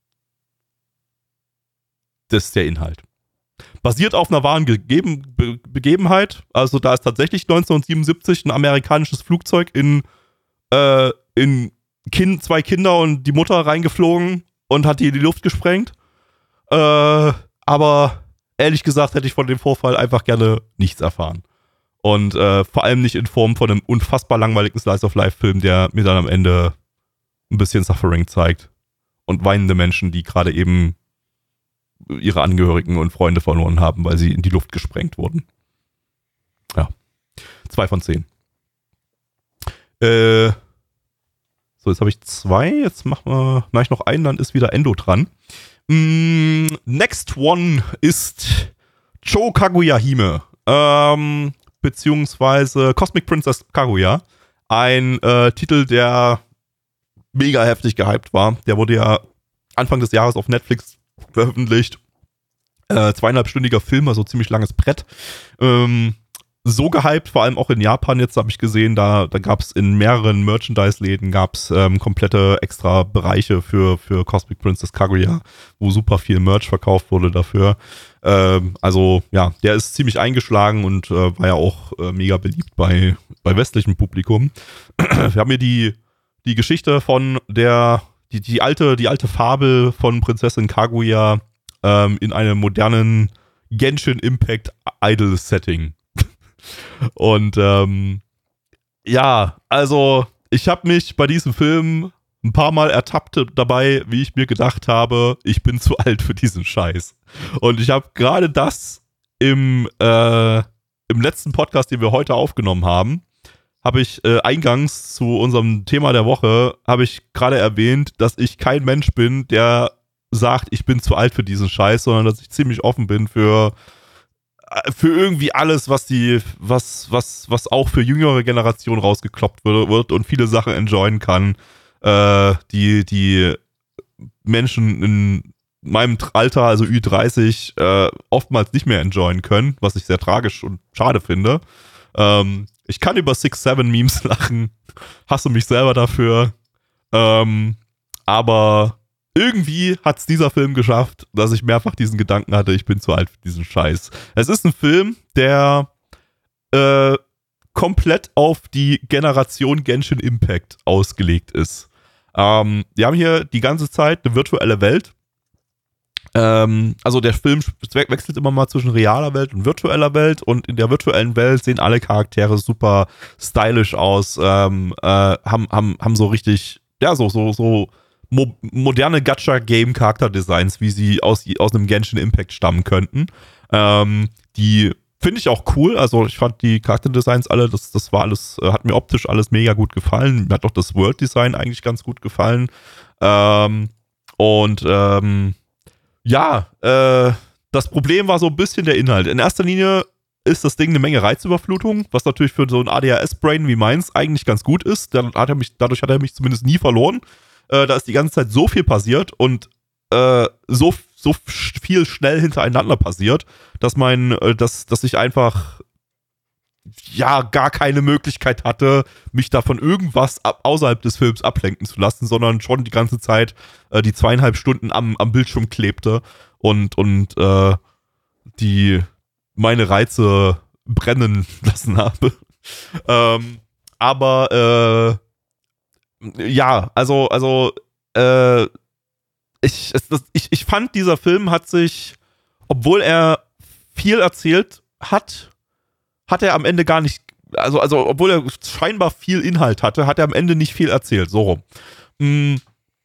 Das ist der Inhalt. Basiert auf einer wahren Begebenheit. Also da ist tatsächlich 1977 ein amerikanisches Flugzeug in 2 Kinder und die Mutter reingeflogen und hat die in die Luft gesprengt. Aber ehrlich gesagt hätte ich von dem Vorfall einfach gerne nichts erfahren. Und vor allem nicht in Form von einem unfassbar langweiligen Slice-of-Life-Film, der mir dann am Ende ein bisschen Suffering zeigt. Und weinende Menschen, die gerade eben ihre Angehörigen und Freunde verloren haben, weil sie in die Luft gesprengt wurden. Ja. 2 von 10. So, jetzt habe ich 2. Jetzt mache ich noch einen, dann ist wieder Endo dran. Next one ist Cho Kaguya Hime. Beziehungsweise Cosmic Princess Kaguya. Ein Titel, der mega heftig gehypt war. Der wurde ja Anfang des Jahres auf Netflix veröffentlicht. 2,5-stündiger Film, also ziemlich langes Brett. So gehypt, vor allem auch in Japan jetzt, habe ich gesehen, da gab es in mehreren Merchandise-Läden komplette extra Bereiche für Cosmic Princess Kaguya, wo super viel Merch verkauft wurde dafür. Also ja, der ist ziemlich eingeschlagen und war ja auch mega beliebt bei westlichem Publikum. Wir haben hier die Geschichte von die alte Fabel von Prinzessin Kaguya in einem modernen Genshin Impact Idol Setting. Und ja, also ich habe mich bei diesem Film ein paar Mal ertappt dabei, wie ich mir gedacht habe, ich bin zu alt für diesen Scheiß. Und ich habe gerade das im letzten Podcast, den wir heute aufgenommen haben, habe ich eingangs zu unserem Thema der Woche, habe ich gerade erwähnt, dass ich kein Mensch bin, der sagt, ich bin zu alt für diesen Scheiß, sondern dass ich ziemlich offen bin für irgendwie alles, was auch für jüngere Generationen rausgekloppt wird und viele Sachen enjoyen kann, die Menschen in meinem Alter, also Ü30, oftmals nicht mehr enjoyen können, was ich sehr tragisch und schade finde. Ich kann über 6-7-Memes lachen, hasse mich selber dafür, aber irgendwie hat es dieser Film geschafft, dass ich mehrfach diesen Gedanken hatte, ich bin zu alt für diesen Scheiß. Es ist ein Film, der komplett auf die Generation Genshin Impact ausgelegt ist. Wir haben hier die ganze Zeit eine virtuelle Welt. Also der Film wechselt immer mal zwischen realer Welt und virtueller Welt und in der virtuellen Welt sehen alle Charaktere super stylisch aus, haben so richtig, ja, so moderne Gacha-Game-Charakter-Designs, wie sie aus einem Genshin Impact stammen könnten. Die finde ich auch cool. Also ich fand die Charakterdesigns alle, das war alles, hat mir optisch alles mega gut gefallen. Mir hat auch das World-Design eigentlich ganz gut gefallen. Das Problem war so ein bisschen der Inhalt. In erster Linie ist das Ding eine Menge Reizüberflutung, was natürlich für so ein ADHS-Brain wie meins eigentlich ganz gut ist. Dadurch hat er mich zumindest nie verloren. Da ist die ganze Zeit so viel passiert und so viel schnell hintereinander passiert, dass ich einfach ja gar keine Möglichkeit hatte, mich da von irgendwas außerhalb des Films ablenken zu lassen, sondern schon die ganze Zeit die 2,5 Stunden am Bildschirm klebte und meine Reize brennen lassen habe. Ich fand, dieser Film hat sich, obwohl er viel erzählt hat er am Ende gar nicht, also obwohl er scheinbar viel Inhalt hatte, hat er am Ende nicht viel erzählt, so rum. Wir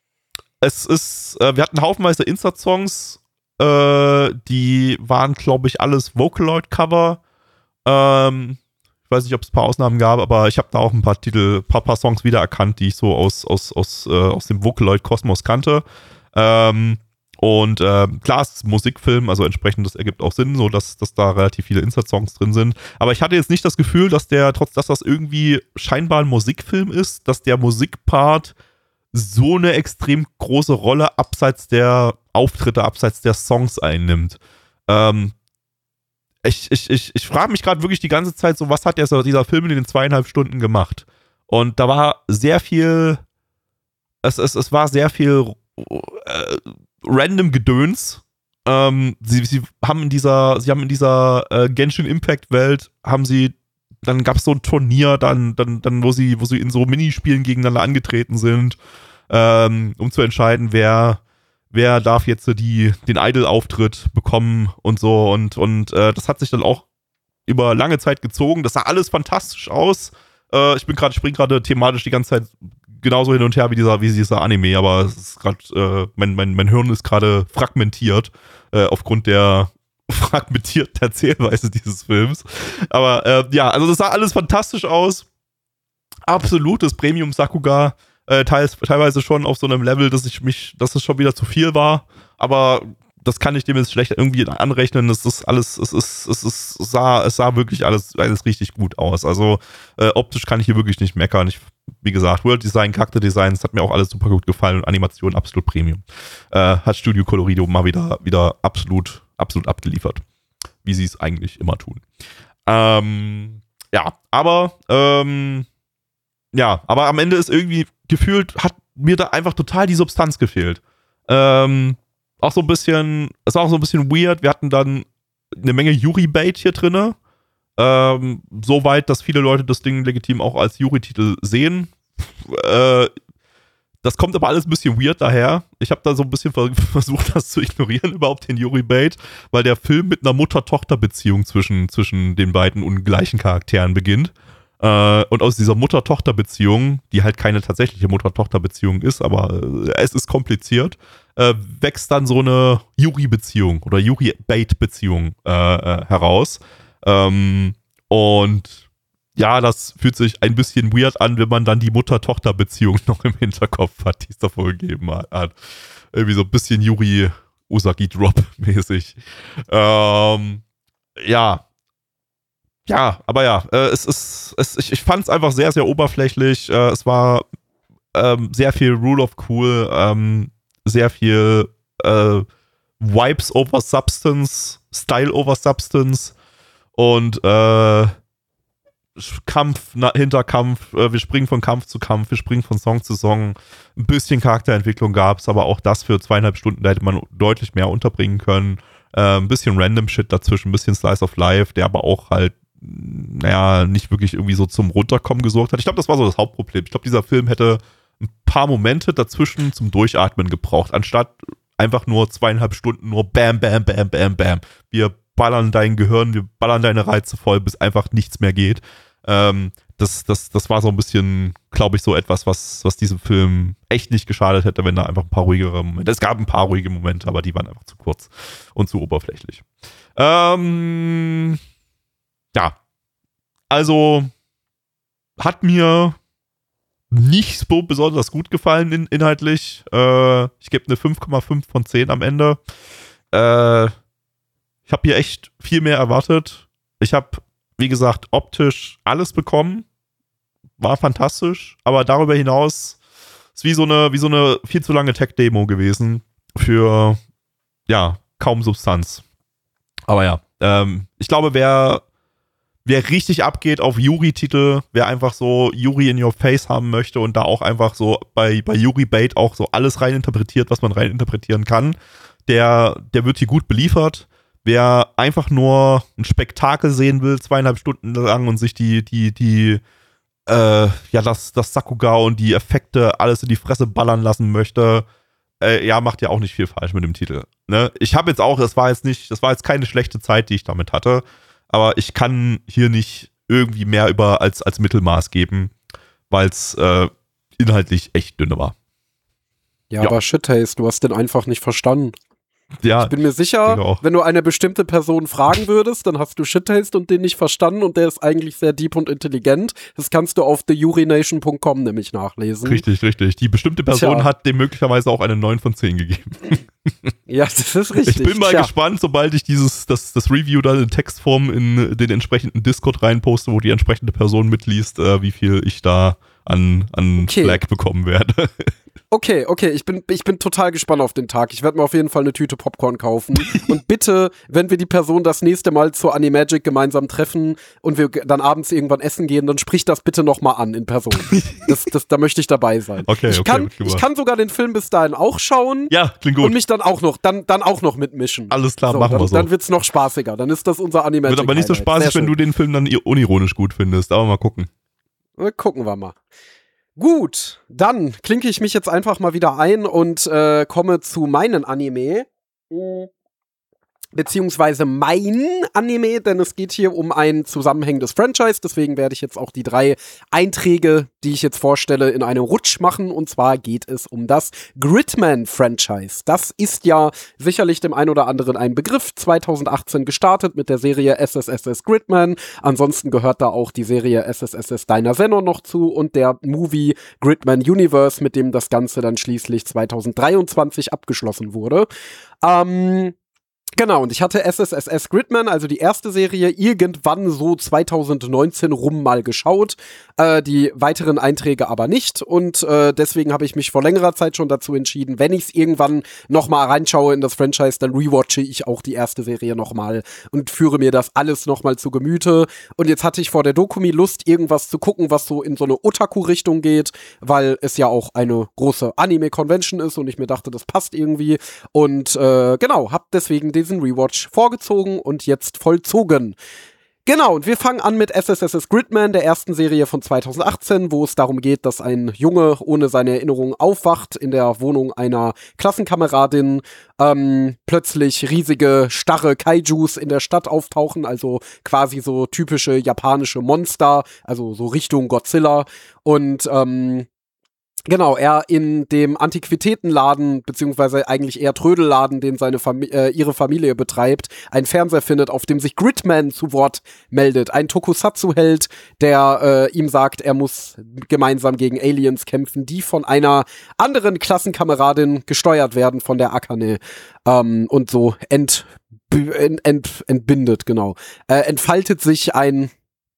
hatten haufenweise Insert-Songs, die waren, glaube ich, alles Vocaloid-Cover. Ich weiß nicht, ob es ein paar Ausnahmen gab, aber ich habe da auch ein paar Songs wiedererkannt, die ich so aus dem Vocaloid-Kosmos kannte. Klar, es ist ein Musikfilm, also entsprechend, das ergibt auch Sinn, so dass da relativ viele Insert-Songs drin sind. Aber ich hatte jetzt nicht das Gefühl, dass trotz dass das irgendwie scheinbar ein Musikfilm ist, dass der Musikpart so eine extrem große Rolle abseits der Auftritte, abseits der Songs einnimmt. ich frage mich gerade wirklich die ganze Zeit so, was hat dieser Film in den 2,5 Stunden gemacht? Und da war sehr viel, es war sehr viel random Gedöns. Sie haben in dieser Genshin Impact Welt dann gab es so ein Turnier, dann wo sie in so Minispielen gegeneinander angetreten sind, um zu entscheiden, wer darf jetzt den Idol-Auftritt bekommen und so und das hat sich dann auch über lange Zeit gezogen. Das sah alles fantastisch aus. Ich spring gerade thematisch die ganze Zeit genauso hin und her wie dieser Anime, aber es ist gerade mein Hirn ist gerade fragmentiert aufgrund der fragmentierten Erzählweise dieses Films. Aber ja, also das sah alles fantastisch aus. Absolutes Premium Sakuga. Teilweise schon auf so einem Level, dass es schon wieder zu viel war. Aber das kann ich dem jetzt schlecht irgendwie anrechnen. Es sah wirklich alles richtig gut aus. Also optisch kann ich hier wirklich nicht meckern. Wie gesagt, World Design, Charakterdesign, das hat mir auch alles super gut gefallen und Animation absolut Premium. Hat Studio Colorido mal wieder absolut abgeliefert. Wie sie es eigentlich immer tun. Aber am Ende ist irgendwie gefühlt, hat mir da einfach total die Substanz gefehlt. Es war auch so ein bisschen weird. Wir hatten dann eine Menge Yuri-Bait hier drinne. So weit, dass viele Leute das Ding legitim auch als Yuri-Titel sehen. Das kommt aber alles ein bisschen weird daher. Ich habe da so ein bisschen versucht, das zu ignorieren, überhaupt den Yuri-Bait, weil der Film mit einer Mutter-Tochter-Beziehung zwischen den beiden ungleichen Charakteren beginnt. Und aus dieser Mutter-Tochter-Beziehung, die halt keine tatsächliche Mutter-Tochter-Beziehung ist, aber es ist kompliziert, wächst dann so eine Yuri-Beziehung oder Yuri-Bait-Beziehung heraus. Und ja, das fühlt sich ein bisschen weird an, wenn man dann die Mutter-Tochter-Beziehung noch im Hinterkopf hat, die es davor gegeben hat. Irgendwie so ein bisschen Yuri-Usagi-Drop-mäßig. Ich fand es einfach sehr, sehr oberflächlich. Es war sehr viel Rule of Cool, sehr viel Vibes over Substance, Style over Substance und Kampf hinter Kampf. Wir springen von Kampf zu Kampf, wir springen von Song zu Song. Ein bisschen Charakterentwicklung gab es, aber auch das für 2,5 Stunden, da hätte man deutlich mehr unterbringen können. Ein bisschen Random Shit dazwischen, ein bisschen Slice of Life, der aber auch halt nicht wirklich irgendwie so zum Runterkommen gesorgt hat. Ich glaube, das war so das Hauptproblem. Ich glaube, dieser Film hätte ein paar Momente dazwischen zum Durchatmen gebraucht, anstatt einfach nur 2,5 Stunden nur Bam, Bam, Bam, Bam, Bam. Wir ballern dein Gehirn, wir ballern deine Reize voll, bis einfach nichts mehr geht. Das war so ein bisschen, glaube ich, so etwas, was diesem Film echt nicht geschadet hätte, wenn da einfach ein paar ruhigere Momente. Es gab ein paar ruhige Momente, aber die waren einfach zu kurz und zu oberflächlich. Also hat mir nicht so besonders gut gefallen inhaltlich. Ich gebe eine 5,5 von 10 am Ende. Ich habe hier echt viel mehr erwartet. Ich habe, wie gesagt, optisch alles bekommen. War fantastisch, aber darüber hinaus ist wie so eine viel zu lange Tech-Demo gewesen für, kaum Substanz. Aber ja, ich glaube, wer richtig abgeht auf Yuri-Titel, wer einfach so Yuri in your face haben möchte und da auch einfach so bei Yuri-Bait auch so alles reininterpretiert, was man reininterpretieren kann, der wird hier gut beliefert. Wer einfach nur ein Spektakel sehen will, 2,5 Stunden lang und sich das Sakuga und die Effekte alles in die Fresse ballern lassen möchte, macht ja auch nicht viel falsch mit dem Titel. Ne? Ich habe jetzt auch, das war jetzt keine schlechte Zeit, die ich damit hatte, aber ich kann hier nicht irgendwie mehr als Mittelmaß geben, weil es inhaltlich echt dünne war. Ja, aber shit, Haze, du hast den einfach nicht verstanden. Ja, ich bin mir sicher, wenn du eine bestimmte Person fragen würdest, dann hast du Shit-Taste und den nicht verstanden und der ist eigentlich sehr deep und intelligent. Das kannst du auf theyurination.com nämlich nachlesen. Richtig. Die bestimmte Person hat dem möglicherweise auch eine 9 von 10 gegeben. Ja, das ist richtig. Ich bin mal gespannt, sobald ich das Review dann in Textform in den entsprechenden Discord reinposte, wo die entsprechende Person mitliest, wie viel ich da Flag bekommen werde. Okay, ich bin total gespannt auf den Tag. Ich werde mir auf jeden Fall eine Tüte Popcorn kaufen. Und bitte, wenn wir die Person das nächste Mal zur Animagic gemeinsam treffen und wir dann abends irgendwann essen gehen, dann sprich das bitte nochmal an in Person. Da möchte ich dabei sein. Okay, ich kann sogar den Film bis dahin auch schauen. Ja, klingt gut. Und mich dann auch noch mitmischen. Alles klar, machen wir so. Dann wird's noch spaßiger. Dann ist das unser Animagic. Wird aber nicht so spaßig, wenn du den Film dann unironisch gut findest. Aber mal gucken. Gucken wir mal. Gut, dann klinke ich mich jetzt einfach mal wieder ein und komme zu meinen Anime. Beziehungsweise mein Anime, denn es geht hier um ein zusammenhängendes Franchise. Deswegen werde ich jetzt auch die 3 Einträge, die ich jetzt vorstelle, in einem Rutsch machen. Und zwar geht es um das Gridman-Franchise. Das ist ja sicherlich dem einen oder anderen ein Begriff. 2018 gestartet mit der Serie SSSS Gridman. Ansonsten gehört da auch die Serie SSSS Diner Zenon noch zu und der Movie Gridman Universe, mit dem das Ganze dann schließlich 2023 abgeschlossen wurde. Genau, und ich hatte SSSS Gridman, also die erste Serie, irgendwann so 2019 rum mal geschaut, die weiteren Einträge aber nicht und deswegen habe ich mich vor längerer Zeit schon dazu entschieden, wenn ich es irgendwann nochmal reinschaue in das Franchise, dann rewatche ich auch die erste Serie nochmal und führe mir das alles nochmal zu Gemüte und jetzt hatte ich vor der Dokumi Lust, irgendwas zu gucken, was so in so eine Otaku-Richtung geht, weil es ja auch eine große Anime-Convention ist und ich mir dachte, das passt irgendwie und genau, hab deswegen diesen Rewatch vorgezogen und jetzt vollzogen. Genau, und wir fangen an mit SSSS Gridman, der ersten Serie von 2018, wo es darum geht, dass ein Junge ohne seine Erinnerungen aufwacht in der Wohnung einer Klassenkameradin, plötzlich riesige, starre Kaijus in der Stadt auftauchen, also quasi so typische japanische Monster, also so Richtung Godzilla und genau, er in dem Antiquitätenladen, beziehungsweise eigentlich eher Trödelladen, den ihre Familie betreibt, einen Fernseher findet, auf dem sich Gridman zu Wort meldet. Ein Tokusatsu-Held, der ihm sagt, er muss gemeinsam gegen Aliens kämpfen, die von einer anderen Klassenkameradin gesteuert werden, von der Akane. Und so entbindet, genau. Entfaltet sich ein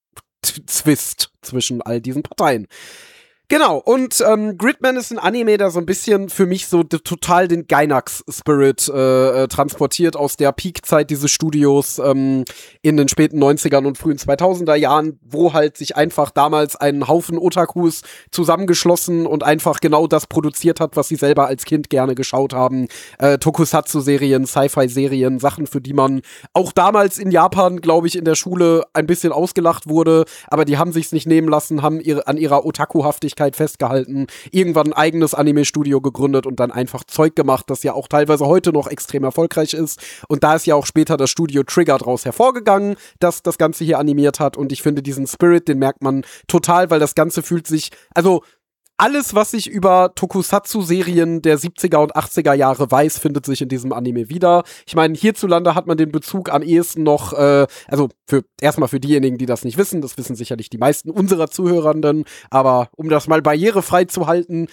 Zwist zwischen all diesen Parteien. Genau, und Gridman ist ein Anime, der so ein bisschen für mich so total den Gainax-Spirit transportiert aus der Peak-Zeit dieses Studios in den späten 90ern und frühen 2000er Jahren, wo halt sich einfach damals ein Haufen Otakus zusammengeschlossen und einfach genau das produziert hat, was sie selber als Kind gerne geschaut haben. Tokusatsu-Serien, Sci-Fi-Serien, Sachen, für die man auch damals in Japan, glaube ich, in der Schule ein bisschen ausgelacht wurde, aber die haben sich's nicht nehmen lassen, haben an ihrer Otaku-Haftigkeit festgehalten, irgendwann ein eigenes Anime-Studio gegründet und dann einfach Zeug gemacht, das ja auch teilweise heute noch extrem erfolgreich ist. Und da ist ja auch später das Studio Trigger draus hervorgegangen, das das Ganze hier animiert hat. Und ich finde diesen Spirit, den merkt man total, weil das Ganze fühlt sich, also alles, was ich über Tokusatsu-Serien der 70er und 80er Jahre weiß, findet sich in diesem Anime wieder. Ich meine, hierzulande hat man den Bezug am ehesten noch, also erstmal für diejenigen, die das nicht wissen, das wissen sicherlich die meisten unserer Zuhörenden, aber um das mal barrierefrei zu halten,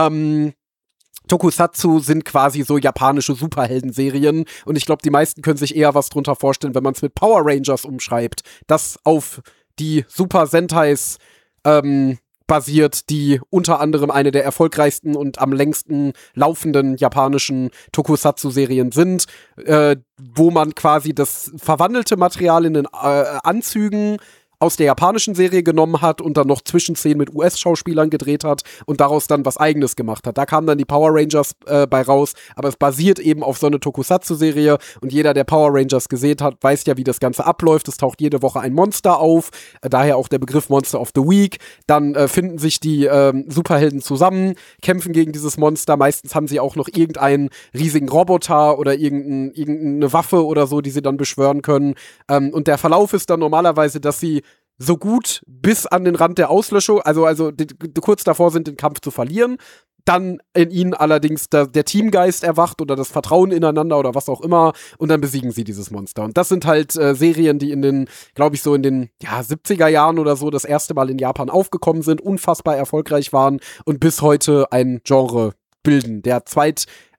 Tokusatsu sind quasi so japanische Superhelden-Serien und ich glaube, die meisten können sich eher was drunter vorstellen, wenn man es mit Power Rangers umschreibt, das auf die Super Sentais basiert, die unter anderem eine der erfolgreichsten und am längsten laufenden japanischen Tokusatsu-Serien sind, wo man quasi das verwandelte Material in den Anzügen aus der japanischen Serie genommen hat und dann noch Zwischenszenen mit US-Schauspielern gedreht hat und daraus dann was Eigenes gemacht hat. Da kamen dann die Power Rangers bei raus, aber es basiert eben auf so eine Tokusatsu-Serie und jeder, der Power Rangers gesehen hat, weiß ja, wie das Ganze abläuft. Es taucht jede Woche ein Monster auf, daher auch der Begriff Monster of the Week. Dann finden sich die Superhelden zusammen, kämpfen gegen dieses Monster. Meistens haben sie auch noch irgendeinen riesigen Roboter oder irgendeine Waffe oder so, die sie dann beschwören können. Und der Verlauf ist dann normalerweise, dass sie so gut bis an den Rand der Auslöschung, also kurz davor sind, den Kampf zu verlieren, dann in ihnen allerdings der Teamgeist erwacht oder das Vertrauen ineinander oder was auch immer und dann besiegen sie dieses Monster. Und das sind halt Serien, die in den, glaube ich, so in den 70er Jahren oder so das erste Mal in Japan aufgekommen sind, unfassbar erfolgreich waren und bis heute ein Genre bilden. Der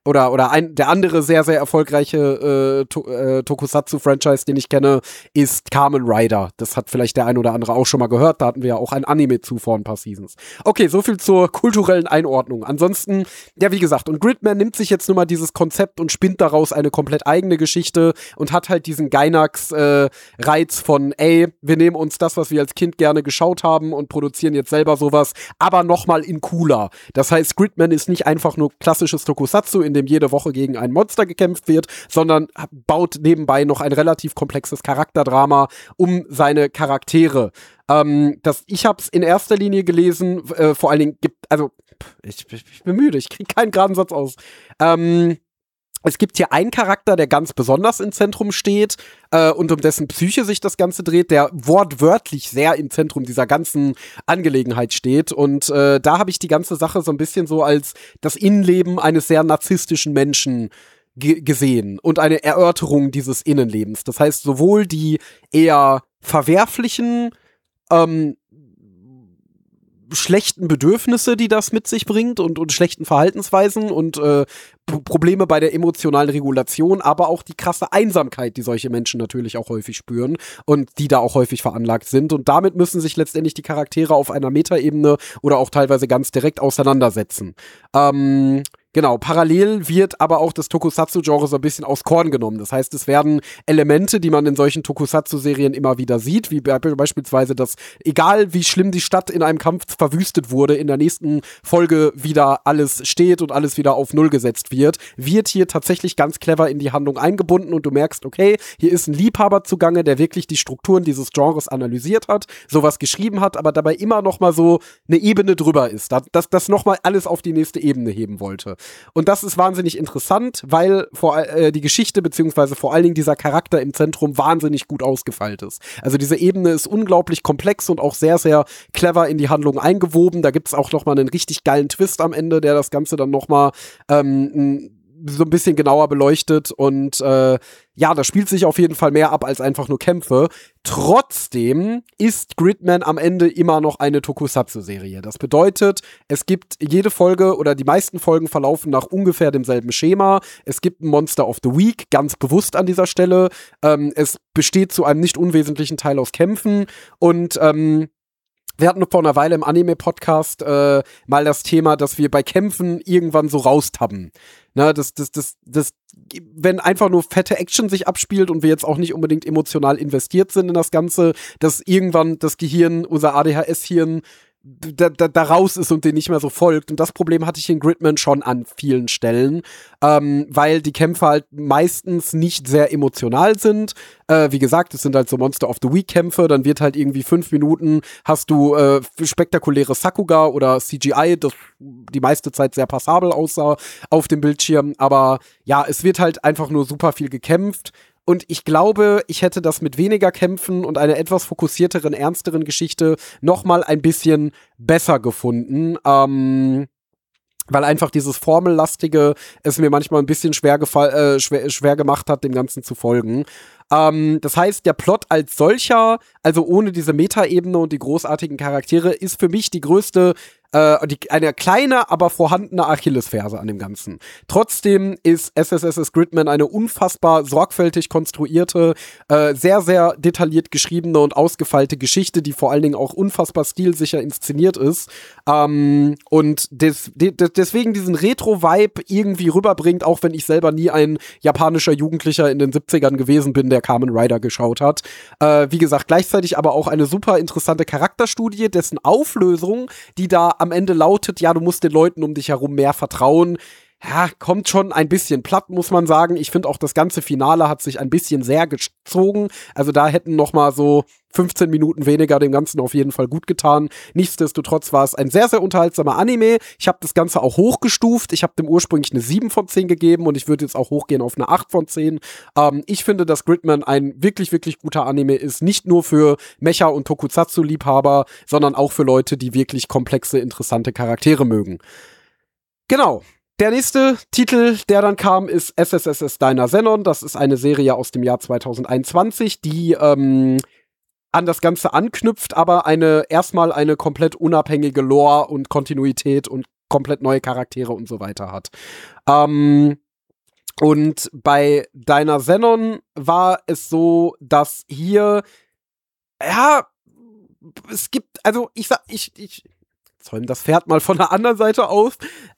der andere sehr, sehr erfolgreiche Tokusatsu-Franchise, den ich kenne, ist Kamen Rider. Das hat vielleicht der ein oder andere auch schon mal gehört. Da hatten wir ja auch ein Anime zu vor ein paar Seasons. Okay, so viel zur kulturellen Einordnung. Ansonsten, ja, wie gesagt, und Gridman nimmt sich jetzt nun mal dieses Konzept und spinnt daraus eine komplett eigene Geschichte und hat halt diesen Gainax-Reiz von, ey, wir nehmen uns das, was wir als Kind gerne geschaut haben und produzieren jetzt selber sowas, aber nochmal in cooler. Das heißt, Gridman ist nicht einfach nur klassisches Tokusatsu, in dem jede Woche gegen ein Monster gekämpft wird, sondern baut nebenbei noch ein relativ komplexes Charakterdrama um seine Charaktere. Ich hab's in erster Linie gelesen, vor allen Dingen ich bin müde, ich krieg keinen geraden Satz aus. Es gibt hier einen Charakter, der ganz besonders im Zentrum steht und um dessen Psyche sich das Ganze dreht, der wortwörtlich sehr im Zentrum dieser ganzen Angelegenheit steht. Und da habe ich die ganze Sache so ein bisschen so als das Innenleben eines sehr narzisstischen Menschen gesehen und eine Erörterung dieses Innenlebens. Das heißt, sowohl die eher verwerflichen schlechten Bedürfnisse, die das mit sich bringt und schlechten Verhaltensweisen und Probleme bei der emotionalen Regulation, aber auch die krasse Einsamkeit, die solche Menschen natürlich auch häufig spüren und die da auch häufig veranlagt sind. Und damit müssen sich letztendlich die Charaktere auf einer Metaebene oder auch teilweise ganz direkt auseinandersetzen. Genau, parallel wird aber auch das Tokusatsu-Genre so ein bisschen aus Korn genommen. Das heißt, es werden Elemente, die man in solchen Tokusatsu-Serien immer wieder sieht, wie beispielsweise, dass egal wie schlimm die Stadt in einem Kampf verwüstet wurde, in der nächsten Folge wieder alles steht und alles wieder auf Null gesetzt wird hier tatsächlich ganz clever in die Handlung eingebunden und du merkst, okay, hier ist ein Liebhaber zugange, der wirklich die Strukturen dieses Genres analysiert hat, sowas geschrieben hat, aber dabei immer noch mal so eine Ebene drüber ist, das noch mal alles auf die nächste Ebene heben wollte. Und das ist wahnsinnig interessant, weil die Geschichte beziehungsweise vor allen Dingen dieser Charakter im Zentrum wahnsinnig gut ausgefeilt ist. Also diese Ebene ist unglaublich komplex und auch sehr, sehr clever in die Handlung eingewoben. Da gibt es auch noch mal einen richtig geilen Twist am Ende, der das Ganze dann noch mal so ein bisschen genauer beleuchtet und da spielt sich auf jeden Fall mehr ab als einfach nur Kämpfe. Trotzdem ist Gridman am Ende immer noch eine Tokusatsu-Serie. Das bedeutet, es gibt jede Folge oder die meisten Folgen verlaufen nach ungefähr demselben Schema. Es gibt ein Monster of the Week, ganz bewusst an dieser Stelle. Es besteht zu einem nicht unwesentlichen Teil aus Kämpfen und wir hatten vor einer Weile im Anime-Podcast mal das Thema, dass wir bei Kämpfen irgendwann so raustappen. Na, wenn einfach nur fette Action sich abspielt und wir jetzt auch nicht unbedingt emotional investiert sind in das Ganze, dass irgendwann das Gehirn, unser ADHS-Hirn, da raus ist und den nicht mehr so folgt. Und das Problem hatte ich in Gridman schon an vielen Stellen, weil die Kämpfe halt meistens nicht sehr emotional sind. Wie gesagt, es sind halt so Monster of the Week Kämpfe, dann wird halt irgendwie 5 Minuten hast du spektakuläre Sakuga oder CGI, das die meiste Zeit sehr passabel aussah auf dem Bildschirm, aber ja, es wird halt einfach nur super viel gekämpft. Und ich glaube, ich hätte das mit weniger Kämpfen und einer etwas fokussierteren, ernsteren Geschichte noch mal ein bisschen besser gefunden. Weil einfach dieses Formellastige es mir manchmal ein bisschen schwer gemacht hat, dem Ganzen zu folgen. Das heißt, der Plot als solcher, also ohne diese Metaebene und die großartigen Charaktere, ist für mich die größte eine kleine, aber vorhandene Achillesferse an dem Ganzen. Trotzdem ist SSSS Gridman eine unfassbar sorgfältig konstruierte, sehr, sehr detailliert geschriebene und ausgefeilte Geschichte, die vor allen Dingen auch unfassbar stilsicher inszeniert ist. Und deswegen diesen Retro-Vibe irgendwie rüberbringt, auch wenn ich selber nie ein japanischer Jugendlicher in den 70ern gewesen bin, der Kamen Rider geschaut hat. Wie gesagt, gleichzeitig aber auch eine super interessante Charakterstudie, dessen Auflösung, die da am Ende lautet, ja, du musst den Leuten um dich herum mehr vertrauen. Ja, kommt schon ein bisschen platt, muss man sagen. Ich finde auch, das ganze Finale hat sich ein bisschen sehr gezogen. Also da hätten noch mal so 15 Minuten weniger dem Ganzen auf jeden Fall gut getan. Nichtsdestotrotz war es ein sehr, sehr unterhaltsamer Anime. Ich habe das Ganze auch hochgestuft. Ich habe dem ursprünglich eine 7 von 10 gegeben und ich würde jetzt auch hochgehen auf eine 8 von 10. Ich finde, dass Gridman ein wirklich, wirklich guter Anime ist. Nicht nur für Mecha- und Tokusatsu-Liebhaber, sondern auch für Leute, die wirklich komplexe, interessante Charaktere mögen. Genau. Der nächste Titel, der dann kam, ist SSSS Diner Zenon. Das ist eine Serie aus dem Jahr 2021, die an das Ganze anknüpft, aber erstmal eine komplett unabhängige Lore und Kontinuität und komplett neue Charaktere und so weiter hat. Und bei Dyna-Xenon war es so, dass hier, ja, es gibt, also ich zäume das Pferd mal von der anderen Seite auf.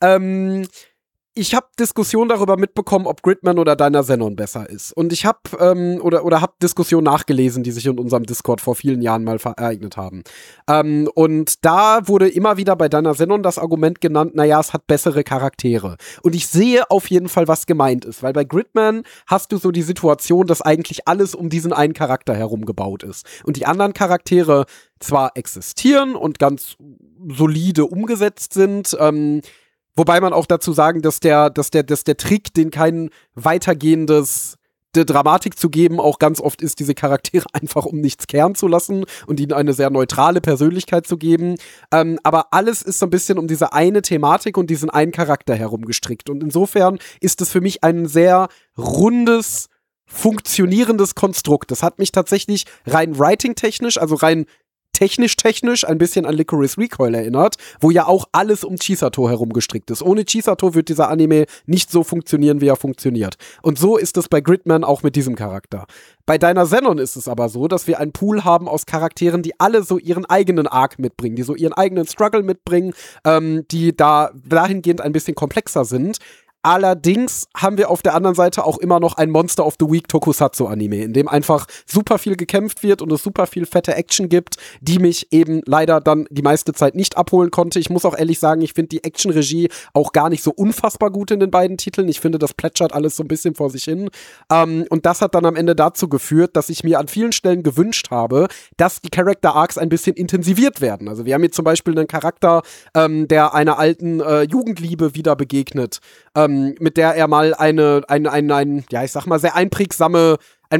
Ich habe Diskussionen darüber mitbekommen, ob Gridman oder Dyna-Xenon besser ist. Und ich habe hab Diskussionen nachgelesen, die sich in unserem Discord vor vielen Jahren mal ereignet haben. Und da wurde immer wieder bei Dyna-Xenon das Argument genannt, naja, es hat bessere Charaktere. Und ich sehe auf jeden Fall, was gemeint ist. Weil bei Gridman hast du so die Situation, dass eigentlich alles um diesen einen Charakter herum gebaut ist. Und die anderen Charaktere zwar existieren und ganz solide umgesetzt sind, wobei man auch dazu sagen, dass der Trick, den kein weitergehendes Dramatik zu geben, auch ganz oft ist, diese Charaktere einfach um nichts kehren zu lassen und ihnen eine sehr neutrale Persönlichkeit zu geben. Aber alles ist so ein bisschen um diese eine Thematik und diesen einen Charakter herum gestrickt. Und insofern ist es für mich ein sehr rundes, funktionierendes Konstrukt. Das hat mich tatsächlich rein writing-technisch, also rein technisch ein bisschen an Licorice Recoil erinnert, wo ja auch alles um Chisato herumgestrickt ist. Ohne Chisato wird dieser Anime nicht so funktionieren, wie er funktioniert. Und so ist es bei Gridman auch mit diesem Charakter. Bei Dyna-Xenon ist es aber so, dass wir einen Pool haben aus Charakteren, die alle so ihren eigenen Arc mitbringen, die so ihren eigenen Struggle mitbringen, die dahingehend ein bisschen komplexer sind. Allerdings haben wir auf der anderen Seite auch immer noch ein Monster of the Week Tokusatsu-Anime, in dem einfach super viel gekämpft wird und es super viel fette Action gibt, die mich eben leider dann die meiste Zeit nicht abholen konnte. Ich muss auch ehrlich sagen, ich finde die Action-Regie auch gar nicht so unfassbar gut in den beiden Titeln. Ich finde, das plätschert alles so ein bisschen vor sich hin. Und das hat dann am Ende dazu geführt, dass ich mir an vielen Stellen gewünscht habe, dass die Character-Arcs ein bisschen intensiviver werden. Also wir haben hier zum Beispiel einen Charakter, der einer alten Jugendliebe wieder begegnet, mit der er mal einen sehr einprägsamen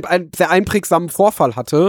Vorfall hatte,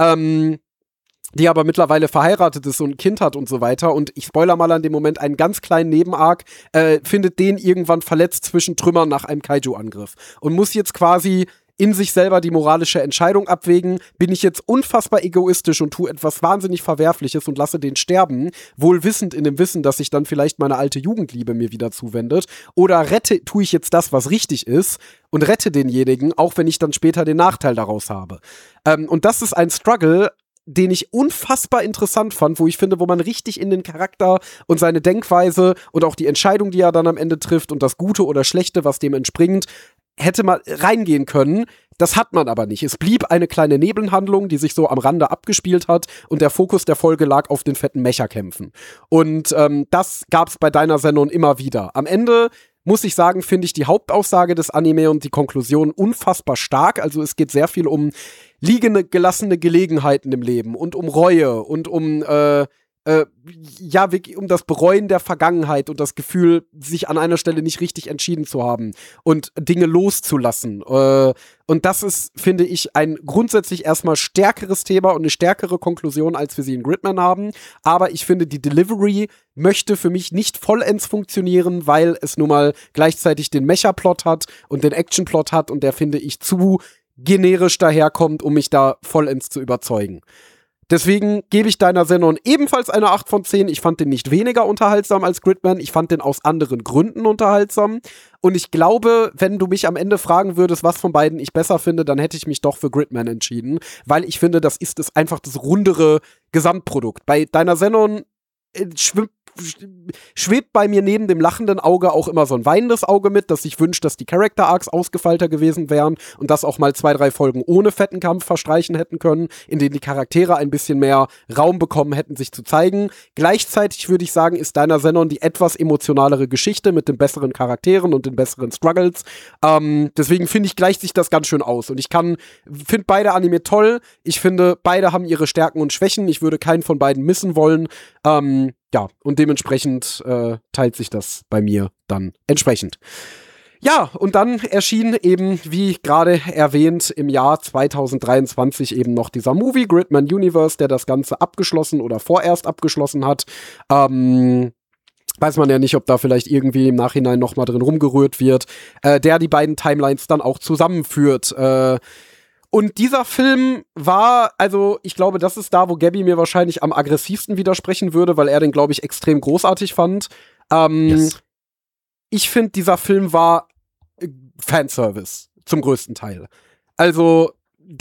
die aber mittlerweile verheiratet ist und ein Kind hat und so weiter. Und ich spoiler mal an dem Moment einen ganz kleinen Nebenarc, findet den irgendwann verletzt zwischen Trümmern nach einem Kaiju-Angriff und muss jetzt quasi in sich selber die moralische Entscheidung abwägen, bin ich jetzt unfassbar egoistisch und tue etwas wahnsinnig Verwerfliches und lasse den sterben, wohl wissend in dem Wissen, dass sich dann vielleicht meine alte Jugendliebe mir wieder zuwendet, oder tue ich jetzt das, was richtig ist und rette denjenigen, auch wenn ich dann später den Nachteil daraus habe. Und das ist ein Struggle, den ich unfassbar interessant fand, wo ich finde, wo man richtig in den Charakter und seine Denkweise und auch die Entscheidung, die er dann am Ende trifft und das Gute oder Schlechte, was dem entspringt, hätte man reingehen können. Das hat man aber nicht. Es blieb eine kleine Nebenhandlung, die sich so am Rande abgespielt hat und der Fokus der Folge lag auf den fetten Mecha-Kämpfen. Und das gab's bei Dyna-Xenon immer wieder. Am Ende muss ich sagen, finde ich die Hauptaussage des Anime und die Konklusion unfassbar stark. Also es geht sehr viel um gelassene Gelegenheiten im Leben und um Reue und um wirklich um das Bereuen der Vergangenheit und das Gefühl, sich an einer Stelle nicht richtig entschieden zu haben und Dinge loszulassen. Und das ist, finde ich, ein grundsätzlich erstmal stärkeres Thema und eine stärkere Konklusion, als wir sie in Gridman haben. Aber ich finde, die Delivery möchte für mich nicht vollends funktionieren, weil es nun mal gleichzeitig den Mecha-Plot hat und den Action-Plot hat und der, finde ich, zu generisch daherkommt, um mich da vollends zu überzeugen. Deswegen gebe ich Dyna-Xenon ebenfalls eine 8 von 10. Ich fand den nicht weniger unterhaltsam als Gridman. Ich fand den aus anderen Gründen unterhaltsam. Und ich glaube, wenn du mich am Ende fragen würdest, was von beiden ich besser finde, dann hätte ich mich doch für Gridman entschieden. Weil ich finde, das ist einfach das rundere Gesamtprodukt. Bei Dyna-Xenon schwebt bei mir neben dem lachenden Auge auch immer so ein weinendes Auge mit, dass ich wünsche, dass die Character Arcs ausgefeilter gewesen wären und dass auch mal 2, 3 Folgen ohne fetten Kampf verstreichen hätten können, in denen die Charaktere ein bisschen mehr Raum bekommen hätten, sich zu zeigen. Gleichzeitig würde ich sagen, ist Dyna-Xenon die etwas emotionalere Geschichte mit den besseren Charakteren und den besseren Struggles. Deswegen finde ich, gleicht sich das ganz schön aus. Und ich finde beide Anime toll. Ich finde, beide haben ihre Stärken und Schwächen. Ich würde keinen von beiden missen wollen. Ja, und dementsprechend teilt sich das bei mir dann entsprechend. Ja, und dann erschien eben, wie gerade erwähnt, im Jahr 2023 eben noch dieser Movie, Gridman Universe, der das Ganze abgeschlossen oder vorerst abgeschlossen hat. Weiß man ja nicht, ob da vielleicht irgendwie im Nachhinein noch mal drin rumgerührt wird, der die beiden Timelines dann auch zusammenführt. Und dieser Film war, also ich glaube, das ist da, wo Gabby mir wahrscheinlich am aggressivsten widersprechen würde, weil er den, glaube ich, extrem großartig fand. Yes. Ich finde, dieser Film war Fanservice zum größten Teil. Also,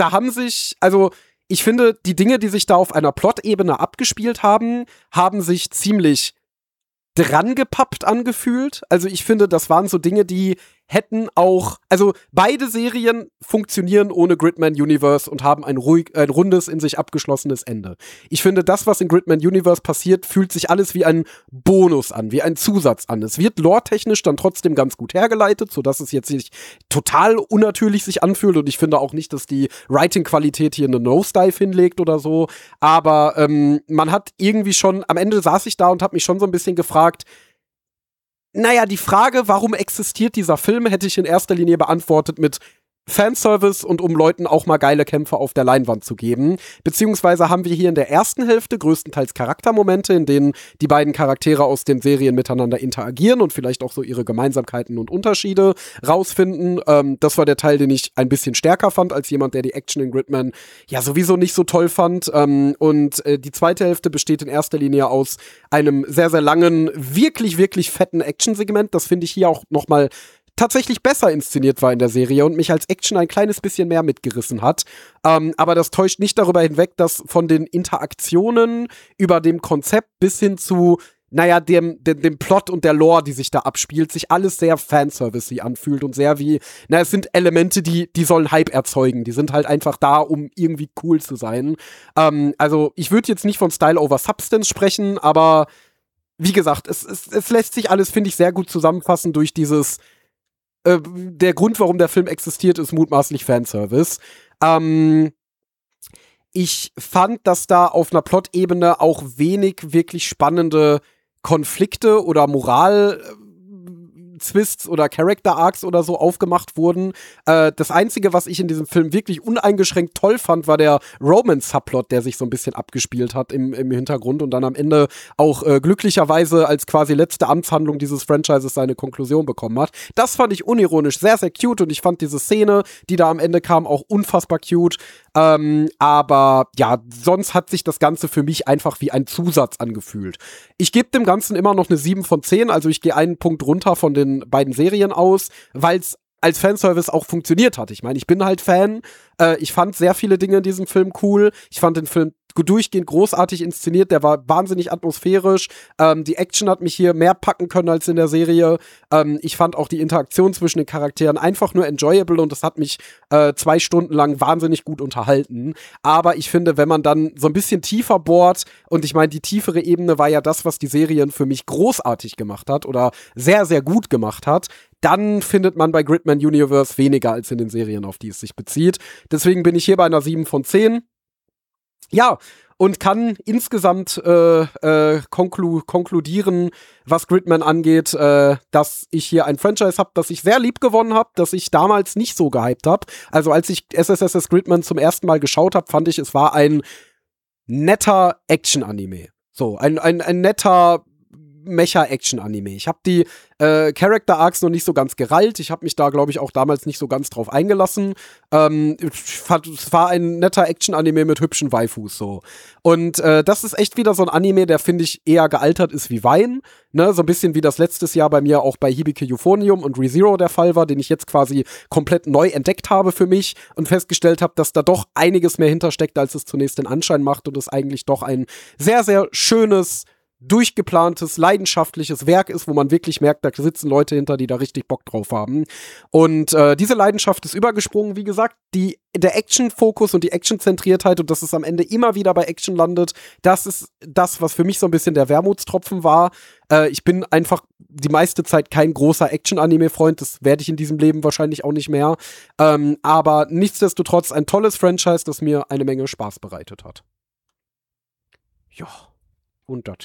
ich finde, die Dinge, die sich da auf einer Plot-Ebene abgespielt haben, haben sich ziemlich drangepappt angefühlt. Also ich finde, das waren so Dinge, die hätten auch, also beide Serien funktionieren ohne Gridman Universe und haben ein rundes, in sich abgeschlossenes Ende. Ich finde, das, was in Gridman Universe passiert, fühlt sich alles wie ein Bonus an, wie ein Zusatz an. Es wird lore-technisch dann trotzdem ganz gut hergeleitet, sodass es jetzt nicht total unnatürlich sich anfühlt, und ich finde auch nicht, dass die Writing-Qualität hier eine Nosedive hinlegt oder so, aber man hat irgendwie schon, am Ende saß ich da und habe mich schon so ein bisschen gefragt, naja, die Frage, warum existiert dieser Film, hätte ich in erster Linie beantwortet mit Fanservice und um Leuten auch mal geile Kämpfe auf der Leinwand zu geben. Beziehungsweise haben wir hier in der ersten Hälfte größtenteils Charaktermomente, in denen die beiden Charaktere aus den Serien miteinander interagieren und vielleicht auch so ihre Gemeinsamkeiten und Unterschiede rausfinden. Das war der Teil, den ich ein bisschen stärker fand, als jemand, der die Action in Gridman ja sowieso nicht so toll fand. Die zweite Hälfte besteht in erster Linie aus einem sehr, sehr langen, wirklich, wirklich fetten Action-Segment. Das finde ich hier auch noch mal tatsächlich besser inszeniert war in der Serie und mich als Action ein kleines bisschen mehr mitgerissen hat. Aber das täuscht nicht darüber hinweg, dass von den Interaktionen über dem Konzept bis hin zu, naja, dem Plot und der Lore, die sich da abspielt, sich alles sehr fanservice-y anfühlt und sehr wie, es sind Elemente, die sollen Hype erzeugen. Die sind halt einfach da, um irgendwie cool zu sein. Also ich würde jetzt nicht von Style over Substance sprechen, aber wie gesagt, es lässt sich alles, finde ich, sehr gut zusammenfassen durch dieses der Grund, warum der Film existiert, ist mutmaßlich Fanservice. Ich fand, dass da auf einer Plot-Ebene auch wenig wirklich spannende Konflikte oder Moral-Twists oder Character-Arcs oder so aufgemacht wurden. Das Einzige, was ich in diesem Film wirklich uneingeschränkt toll fand, war der Romance-Subplot, der sich so ein bisschen abgespielt hat im Hintergrund und dann am Ende auch glücklicherweise als quasi letzte Amtshandlung dieses Franchises seine Konklusion bekommen hat. Das fand ich unironisch sehr, sehr cute und ich fand diese Szene, die da am Ende kam, auch unfassbar cute. Aber ja, sonst hat sich das Ganze für mich einfach wie ein Zusatz angefühlt. Ich gebe dem Ganzen immer noch eine 7 von 10, also ich gehe einen Punkt runter von den beiden Serien aus, weil es als Fanservice auch funktioniert hat. Ich meine, ich bin halt Fan. Ich fand sehr viele Dinge in diesem Film cool. Ich fand den Film durchgehend großartig inszeniert. Der war wahnsinnig atmosphärisch. Die Action hat mich hier mehr packen können als in der Serie. Ich fand auch die Interaktion zwischen den Charakteren einfach nur enjoyable und das hat mich 2 Stunden lang wahnsinnig gut unterhalten. Aber ich finde, wenn man dann so ein bisschen tiefer bohrt, und ich meine, die tiefere Ebene war ja das, was die Serien für mich großartig gemacht hat oder sehr, sehr gut gemacht hat, dann findet man bei Gridman Universe weniger als in den Serien, auf die es sich bezieht. Deswegen bin ich hier bei einer 7 von 10. Ja, und kann insgesamt konkludieren, was Gridman angeht, dass ich hier ein Franchise habe, das ich sehr lieb gewonnen habe, das ich damals nicht so gehypt habe. Also als ich SSSS Gridman zum ersten Mal geschaut habe, fand ich, es war ein netter Action-Anime. So, ein netter Mecha-Action-Anime. Ich habe die Character-Arcs noch nicht so ganz gerallt. Ich habe mich da, glaube ich, auch damals nicht so ganz drauf eingelassen. Es war ein netter Action-Anime mit hübschen Waifus, so. Und das ist echt wieder so ein Anime, der, finde ich, eher gealtert ist wie Wein. Ne? So ein bisschen wie das letztes Jahr bei mir auch bei Hibike Euphonium und ReZero der Fall war, den ich jetzt quasi komplett neu entdeckt habe für mich und festgestellt habe, dass da doch einiges mehr hintersteckt, als es zunächst den Anschein macht und es eigentlich doch ein sehr, sehr schönes, durchgeplantes, leidenschaftliches Werk ist, wo man wirklich merkt, da sitzen Leute hinter, die da richtig Bock drauf haben. Und diese Leidenschaft ist übergesprungen, wie gesagt, der Action-Fokus und die Action-Zentriertheit und dass es am Ende immer wieder bei Action landet, das ist das, was für mich so ein bisschen der Wermutstropfen war. Ich bin einfach die meiste Zeit kein großer Action-Anime-Freund, das werde ich in diesem Leben wahrscheinlich auch nicht mehr. Aber nichtsdestotrotz ein tolles Franchise, das mir eine Menge Spaß bereitet hat. Ja, und das.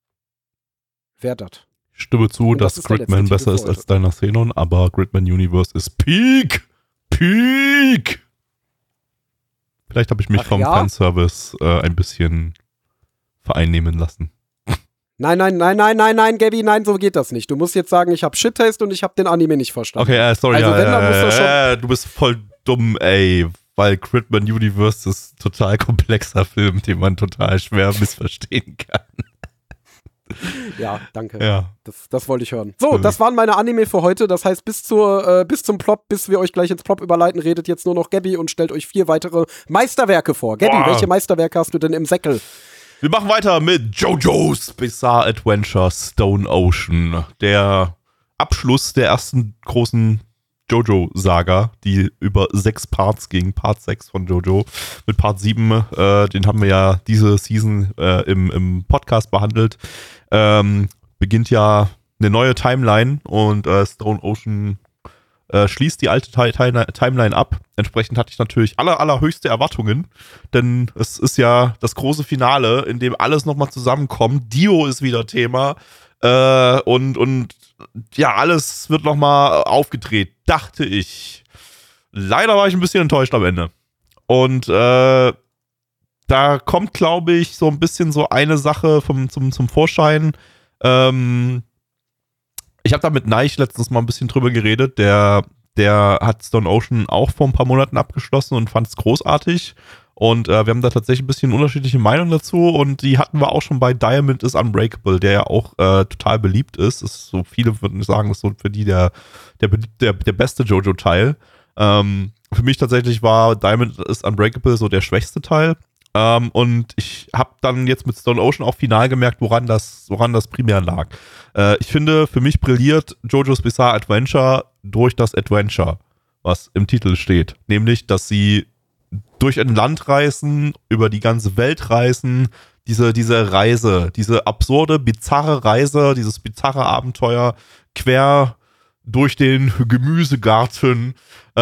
Wer das? Ich stimme zu, dass Gridman besser ist als Dynazenon, aber Gridman Universe ist Peak! Peak! Vielleicht habe ich mich vom Fanservice ein bisschen vereinnehmen lassen. Nein, Gabby, nein, so geht das nicht. Du musst jetzt sagen, ich habe Shit-Taste und ich habe den Anime nicht verstanden. Okay, sorry, also, wenn, dann musst du schon du bist voll dumm, ey. Weil Gridman Universe ist ein total komplexer Film, den man total schwer missverstehen kann. Ja, danke. Ja. Das wollte ich hören. So, das waren meine Anime für heute. Das heißt, bis zum Plop, bis wir euch gleich ins Plop überleiten, redet jetzt nur noch Gabby und stellt euch 4 weitere Meisterwerke vor. Gabby, welche Meisterwerke hast du denn im Säckel? Wir machen weiter mit JoJo's Bizarre Adventure Stone Ocean. Der Abschluss der ersten großen JoJo-Saga, die über 6 Parts ging. Part 6 von JoJo. Mit Part 7, den haben wir ja diese Season im Podcast behandelt. Beginnt ja eine neue Timeline und Stone Ocean schließt die alte Timeline ab. Entsprechend hatte ich natürlich allerhöchste Erwartungen, denn es ist ja das große Finale, in dem alles nochmal zusammenkommt. Dio ist wieder Thema und ja, alles wird nochmal aufgedreht, dachte ich. Leider war ich ein bisschen enttäuscht am Ende. Und da kommt, glaube ich, so ein bisschen so eine Sache zum Vorschein. Ich habe da mit Neich letztens mal ein bisschen drüber geredet. Der hat Stone Ocean auch vor ein paar Monaten abgeschlossen und fand es großartig. Und wir haben da tatsächlich ein bisschen unterschiedliche Meinungen dazu. Und die hatten wir auch schon bei Diamond is Unbreakable, der ja auch total beliebt ist. So viele würden sagen, das ist so für die der beste JoJo-Teil. Für mich tatsächlich war Diamond is Unbreakable so der schwächste Teil. Und ich habe dann jetzt mit Stone Ocean auch final gemerkt, woran das primär lag. Ich finde, für mich brilliert JoJo's Bizarre Adventure durch das Adventure, was im Titel steht. Nämlich, dass sie durch ein Land reisen, über die ganze Welt reisen, diese Reise, diese absurde, bizarre Reise, dieses bizarre Abenteuer quer durch den Gemüsegarten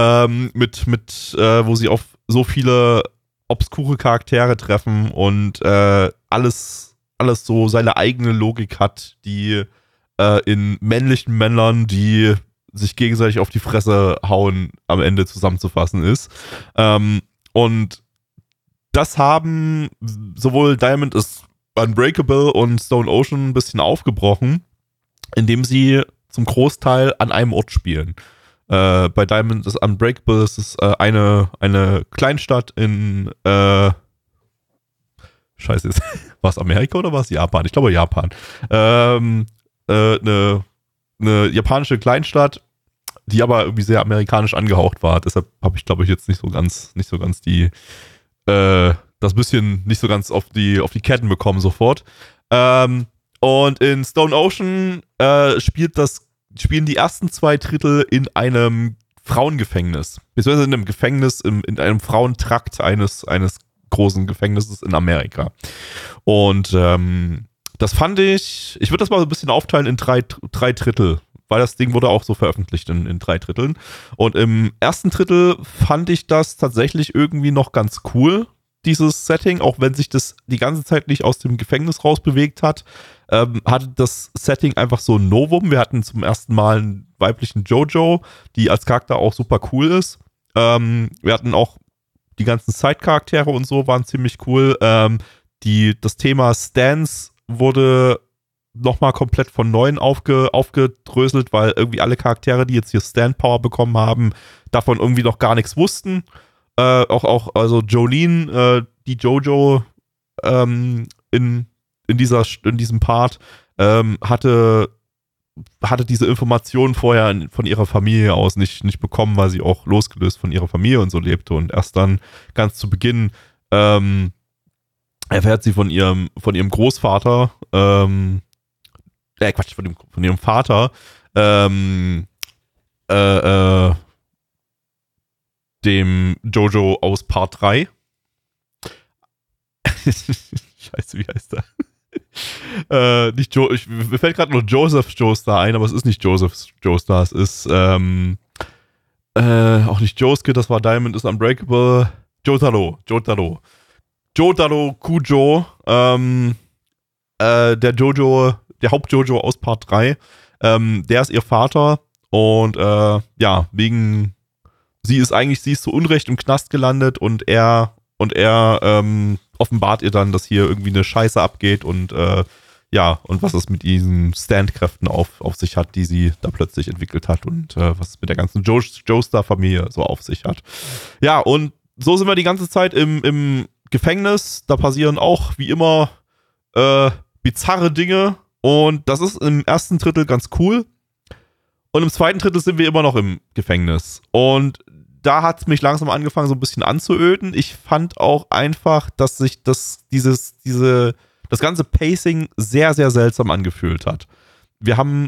wo sie auf so viele obskure Charaktere treffen und alles so seine eigene Logik hat, die in männlichen Männern, die sich gegenseitig auf die Fresse hauen, am Ende zusammenzufassen ist. Und das haben sowohl Diamond is Unbreakable und Stone Ocean ein bisschen aufgebrochen, indem sie zum Großteil an einem Ort spielen. Bei Diamond is Unbreakable ist es eine Kleinstadt in Scheiße, war es Amerika oder war es Japan? Ich glaube Japan. Eine japanische Kleinstadt, die aber irgendwie sehr amerikanisch angehaucht war. Deshalb habe ich, glaube ich, jetzt nicht so ganz das bisschen nicht so ganz auf die Ketten bekommen sofort. Und in Stone Ocean spielen die ersten 2 Drittel in einem Frauengefängnis. Beziehungsweise in einem Gefängnis, in einem Frauentrakt eines großen Gefängnisses in Amerika. Und das fand ich würde das mal so ein bisschen aufteilen in 3 Drittel, weil das Ding wurde auch so veröffentlicht in 3 Dritteln. Und im ersten Drittel fand ich das tatsächlich irgendwie noch ganz cool, dieses Setting, auch wenn sich das die ganze Zeit nicht aus dem Gefängnis rausbewegt hat, hatte das Setting einfach so ein Novum. Wir hatten zum ersten Mal einen weiblichen JoJo, die als Charakter auch super cool ist. Wir hatten auch die ganzen Side-Charaktere und so, waren ziemlich cool. Das Thema Stans wurde nochmal komplett von Neuem aufgedröselt, weil irgendwie alle Charaktere, die jetzt hier Stand-Power bekommen haben, davon irgendwie noch gar nichts wussten. Also Jolene, die JoJo in diesem Part, hatte diese Informationen vorher von ihrer Familie aus nicht bekommen, weil sie auch losgelöst von ihrer Familie und so lebte. Und erst dann ganz zu Beginn erfährt sie von ihrem Großvater, von ihrem Vater, dem JoJo aus Part 3. Scheiße, wie heißt der? Mir fällt gerade nur Joseph Joestar ein, aber es ist nicht Joseph Joestar, es ist auch nicht Josuke, das war Diamond is Unbreakable. Jotaro Kujo, der Haupt-JoJo aus Part 3, der ist ihr Vater und sie ist zu Unrecht im Knast gelandet und er offenbart ihr dann, dass hier irgendwie eine Scheiße abgeht und und was es mit diesen Stand-Kräften auf sich hat, die sie da plötzlich entwickelt hat und was es mit der ganzen Joestar-Familie so auf sich hat. Ja, und so sind wir die ganze Zeit im Gefängnis. Da passieren auch, wie immer, bizarre Dinge. Und das ist im ersten Drittel ganz cool. Und im zweiten Drittel sind wir immer noch im Gefängnis. Und da hat es mich langsam angefangen, so ein bisschen anzuöden. Ich fand auch einfach, dass sich das ganze Pacing sehr, sehr seltsam angefühlt hat. Wir haben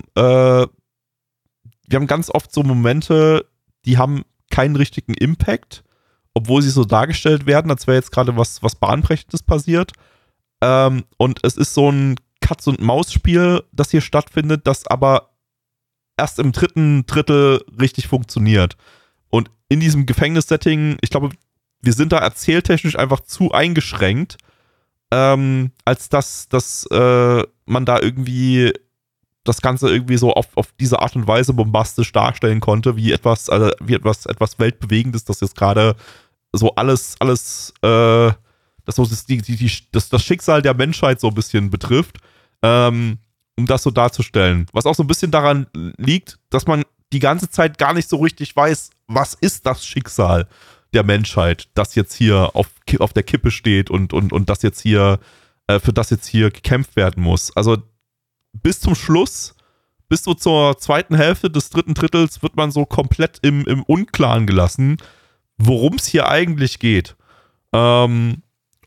ganz oft so Momente, die haben keinen richtigen Impact, obwohl sie so dargestellt werden, als wäre jetzt gerade was Bahnbrechendes passiert. Und es ist so ein Katz-und-Maus-Spiel, das hier stattfindet, das aber erst im dritten Drittel richtig funktioniert. Und in diesem Gefängnissetting, ich glaube, wir sind da erzähltechnisch einfach zu eingeschränkt, als dass man da irgendwie das Ganze irgendwie so auf diese Art und Weise bombastisch darstellen konnte, wie etwas Weltbewegendes, das jetzt gerade so alles das Schicksal der Menschheit so ein bisschen betrifft, um das so darzustellen. Was auch so ein bisschen daran liegt, dass man die ganze Zeit gar nicht so richtig weiß, was ist das Schicksal der Menschheit, das jetzt hier auf der Kippe steht und das jetzt hier, für das jetzt hier gekämpft werden muss. Also bis zum Schluss, bis so zur zweiten Hälfte des dritten Drittels wird man so komplett im Unklaren gelassen, worum es hier eigentlich geht. Und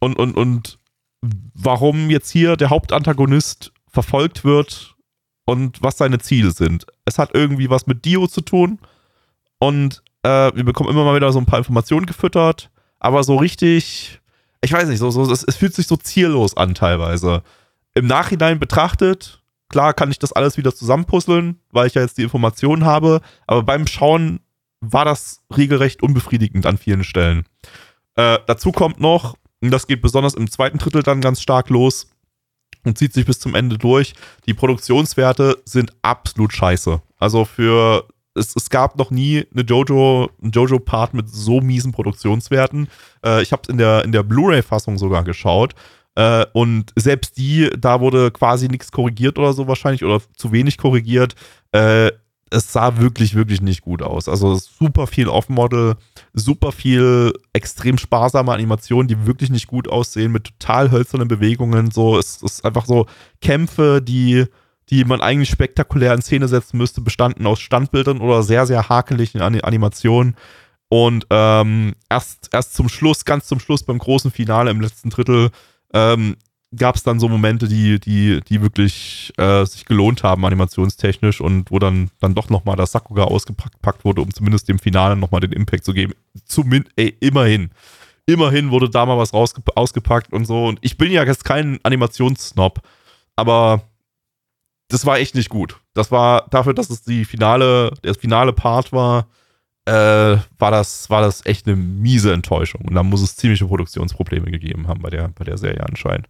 warum jetzt hier der Hauptantagonist verfolgt wird und was seine Ziele sind. Es hat irgendwie was mit Dio zu tun und wir bekommen immer mal wieder so ein paar Informationen gefüttert, aber so richtig, ich weiß nicht, es fühlt sich so ziellos an teilweise. Im Nachhinein betrachtet, klar kann ich das alles wieder zusammenpuzzeln, weil ich ja jetzt die Informationen habe, aber beim Schauen war das regelrecht unbefriedigend an vielen Stellen. Dazu kommt noch, und das geht besonders im zweiten Drittel dann ganz stark los und zieht sich bis zum Ende durch, die Produktionswerte sind absolut scheiße. Also es gab noch nie einen Jojo-Part mit so miesen Produktionswerten. Ich habe es in der Blu-ray-Fassung sogar geschaut. Und selbst da wurde quasi nichts korrigiert oder so wahrscheinlich oder zu wenig korrigiert. Es sah wirklich, wirklich nicht gut aus. Also super viel Off-Model, super viel extrem sparsame Animationen, die wirklich nicht gut aussehen, mit total hölzernen Bewegungen. So, es ist einfach so Kämpfe, die man eigentlich spektakulär in Szene setzen müsste, bestanden aus Standbildern oder sehr, sehr hakeligen Animationen. Und erst zum Schluss, ganz zum Schluss beim großen Finale im letzten Drittel, gab es dann so Momente, die wirklich sich gelohnt haben, animationstechnisch und wo dann doch nochmal das Sakuga ausgepackt wurde, um zumindest dem Finale nochmal den Impact zu geben. Immerhin wurde da mal was ausgepackt und so. Und ich bin ja jetzt kein Animationssnob, aber das war echt nicht gut. Das war dafür, dass es der finale Part war, war das echt eine miese Enttäuschung. Und da muss es ziemliche Produktionsprobleme gegeben haben bei der Serie anscheinend.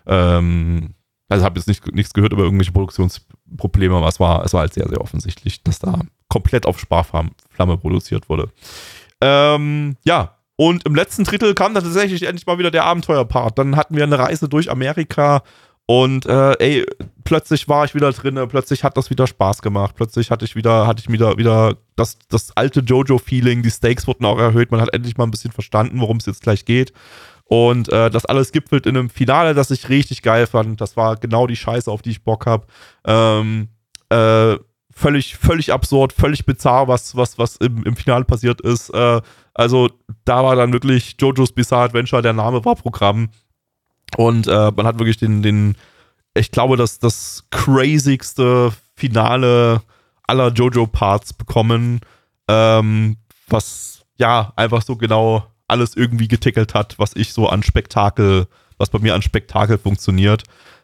Also habe jetzt nichts gehört über irgendwelche Produktionsprobleme, aber es war halt sehr, sehr offensichtlich, dass da komplett auf Sparflamme produziert wurde. Ja, und im letzten Drittel kam dann tatsächlich endlich mal wieder der Abenteuerpart. Dann hatten wir eine Reise durch Amerika und plötzlich war ich wieder drin, plötzlich hat das wieder Spaß gemacht, plötzlich hatte ich wieder das alte Jojo-Feeling, die Stakes wurden auch erhöht, man hat endlich mal ein bisschen verstanden, worum es jetzt gleich geht. Und das alles gipfelt in einem Finale, das ich richtig geil fand. Das war genau die Scheiße, auf die ich Bock habe. Völlig absurd, völlig bizarr, was im Finale passiert ist. Also da war dann wirklich JoJo's Bizarre Adventure, der Name war Programm. Und man hat wirklich ich glaube, das crazigste Finale aller JoJo-Parts bekommen, was ja einfach so genau alles irgendwie getickelt hat, was bei mir an Spektakel funktioniert.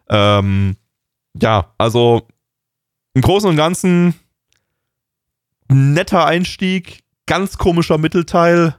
Ja, also im Großen und Ganzen netter Einstieg, ganz komischer Mittelteil,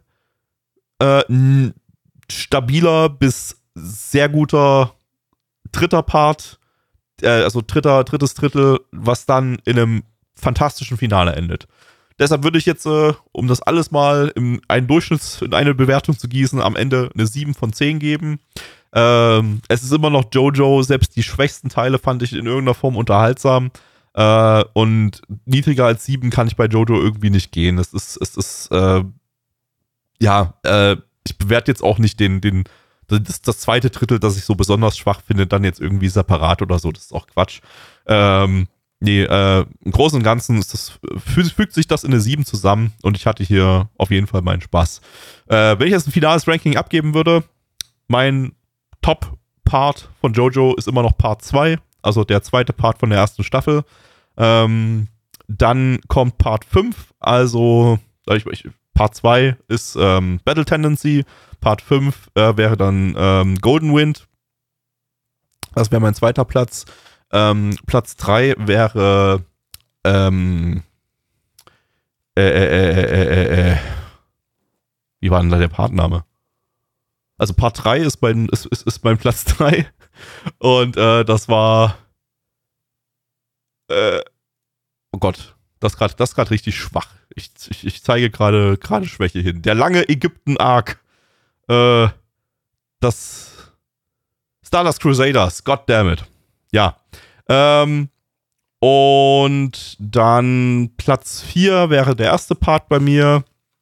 stabiler bis sehr guter dritter Part, also drittes Drittel, was dann in einem fantastischen Finale endet. Deshalb würde ich jetzt, um das alles mal in eine Bewertung zu gießen, am Ende eine 7 von 10 geben. Es ist immer noch JoJo, selbst die schwächsten Teile fand ich in irgendeiner Form unterhaltsam. Und niedriger als 7 kann ich bei JoJo irgendwie nicht gehen. Ich bewerte jetzt auch nicht den das zweite Drittel, das ich so besonders schwach finde, dann jetzt irgendwie separat oder so, das ist auch Quatsch. Im Großen und Ganzen fügt sich das in eine 7 zusammen und ich hatte hier auf jeden Fall meinen Spaß. Wenn ich jetzt ein finales Ranking abgeben würde, mein Top-Part von JoJo ist immer noch Part 2, also der zweite Part von der ersten Staffel. Dann kommt Part 5, also Part 2 ist Battle Tendency, Part 5 wäre dann Golden Wind. Das wäre mein zweiter Platz. Platz 3 wäre wie war denn da der Partname? Also Part 3 ist mein Platz 3 und das war oh Gott, das ist gerade richtig schwach. Ich zeige gerade Schwäche hin. Der lange Ägypten-Arc. Das Stardust Crusaders. Goddammit. Ja. Und dann Platz 4 wäre der erste Part bei mir.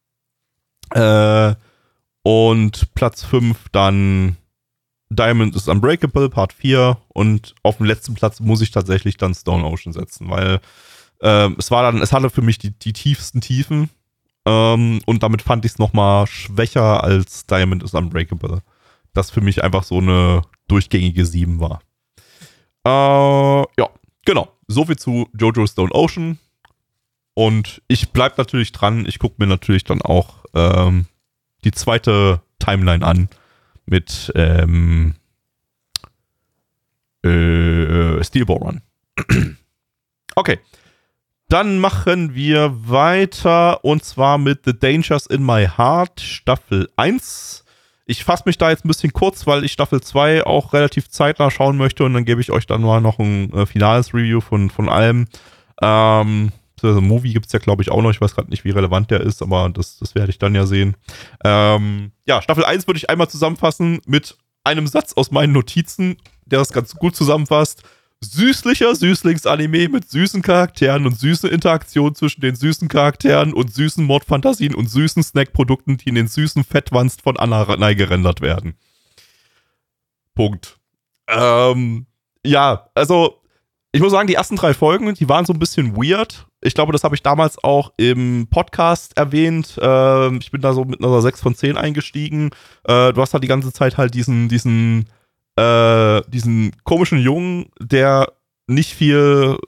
Und Platz 5 dann Diamond is Unbreakable, Part 4. Und auf dem letzten Platz muss ich tatsächlich dann Stone Ocean setzen, weil es hatte für mich die tiefsten Tiefen. Und damit fand ich es nochmal schwächer als Diamond is Unbreakable. Das für mich einfach so eine durchgängige 7 war. Ja, genau. Soviel zu JoJo Stone Ocean. Und ich bleib natürlich dran. Ich gucke mir natürlich dann auch die zweite Timeline an mit Steel Ball Run. Okay. Dann machen wir weiter und zwar mit The Dangers in My Heart, Staffel 1. Ich fasse mich da jetzt ein bisschen kurz, weil ich Staffel 2 auch relativ zeitnah schauen möchte und dann gebe ich euch dann mal noch ein finales Review von allem. Also Movie gibt es ja, glaube ich, auch noch. Ich weiß gerade nicht, wie relevant der ist, aber das werde ich dann ja sehen. Ja, Staffel 1 würde ich einmal zusammenfassen mit einem Satz aus meinen Notizen, der das ganz gut zusammenfasst. Süßlicher Süßlingsanime mit süßen Charakteren und süße Interaktion zwischen den süßen Charakteren und süßen Mordfantasien und süßen Snackprodukten, die in den süßen Fettwanst von Anna gerendert werden. Punkt. Ja, also ich muss sagen, die ersten 3 Folgen, die waren so ein bisschen weird. Ich glaube, das habe ich damals auch im Podcast erwähnt. Ich bin da so mit einer 6 von 10 eingestiegen. Du hast halt die ganze Zeit halt diesen komischen Jungen, der nicht viel,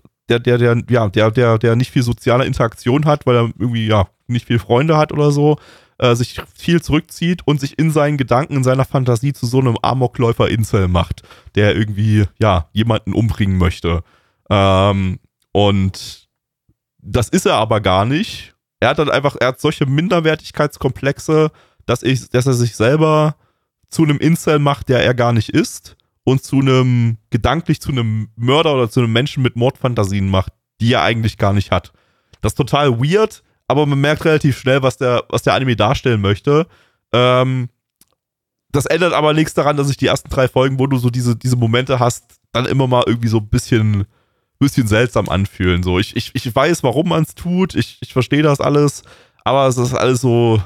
der nicht viel soziale Interaktion hat, weil er irgendwie ja nicht viel Freunde hat oder so, sich viel zurückzieht und sich in seinen Gedanken, in seiner Fantasie zu so einem Amokläufer-Incel macht, der irgendwie ja jemanden umbringen möchte. Und das ist er aber gar nicht. Er hat solche Minderwertigkeitskomplexe, dass er sich selber zu einem Incel macht, der er gar nicht ist und gedanklich zu einem Mörder oder zu einem Menschen mit Mordfantasien macht, die er eigentlich gar nicht hat. Das ist total weird, aber man merkt relativ schnell, was der Anime darstellen möchte. Das ändert aber nichts daran, dass ich die ersten 3 Folgen, wo du so diese Momente hast, dann immer mal irgendwie so ein bisschen seltsam anfühlen. So, ich weiß, warum man es tut, ich verstehe das alles, aber es ist alles so,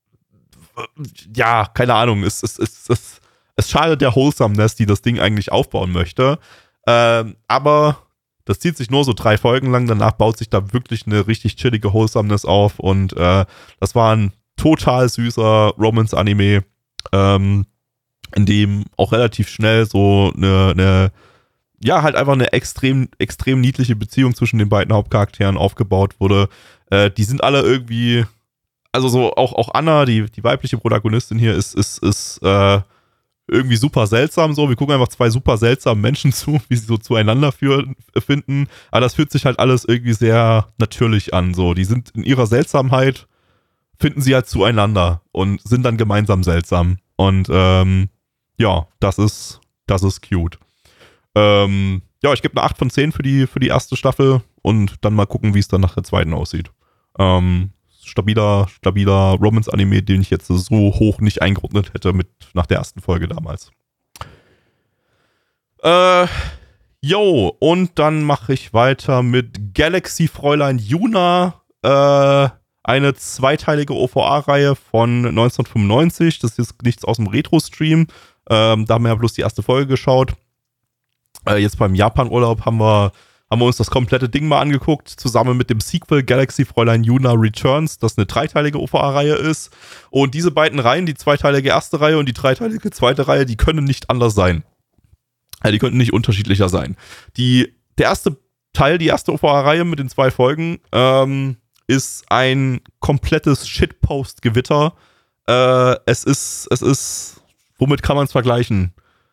ja, keine Ahnung, es schadet der Wholesomeness, die das Ding eigentlich aufbauen möchte. Aber das zieht sich nur so 3 Folgen lang, danach baut sich da wirklich eine richtig chillige Wholesomeness auf und das war ein total süßer Romance-Anime, in dem auch relativ schnell so ja, halt einfach eine extrem, extrem niedliche Beziehung zwischen den beiden Hauptcharakteren aufgebaut wurde. Die sind alle irgendwie, also so auch Anna, die weibliche Protagonistin hier, ist irgendwie super seltsam so. Wir gucken einfach 2 super seltsamen Menschen zu, wie sie so zueinander finden. Aber das fühlt sich halt alles irgendwie sehr natürlich an. So, die sind in ihrer Seltsamheit, finden sie halt zueinander und sind dann gemeinsam seltsam. Und ja, das ist cute. Ja, ich gebe eine 8 von 10 für die erste Staffel und dann mal gucken, wie es dann nach der zweiten aussieht. Stabiler Romance-Anime, den ich jetzt so hoch nicht eingeordnet hätte nach der ersten Folge damals. Und dann mache ich weiter mit Galaxy Fräulein Yuna, eine zweiteilige OVA-Reihe von 1995. Das ist jetzt nichts aus dem Retro-Stream. Da haben wir ja bloß die erste Folge geschaut. Jetzt beim Japan-Urlaub haben wir uns das komplette Ding mal angeguckt, zusammen mit dem Sequel Galaxy Fräulein Yuna Returns, das eine dreiteilige OVA-Reihe ist. Und diese beiden Reihen, die zweiteilige erste Reihe und die dreiteilige zweite Reihe, die können nicht anders sein. Die könnten nicht unterschiedlicher sein. Der erste Teil, die erste OVA-Reihe mit den 2 Folgen, ist ein komplettes Shitpost-Gewitter. Es ist, womit kann man es vergleichen?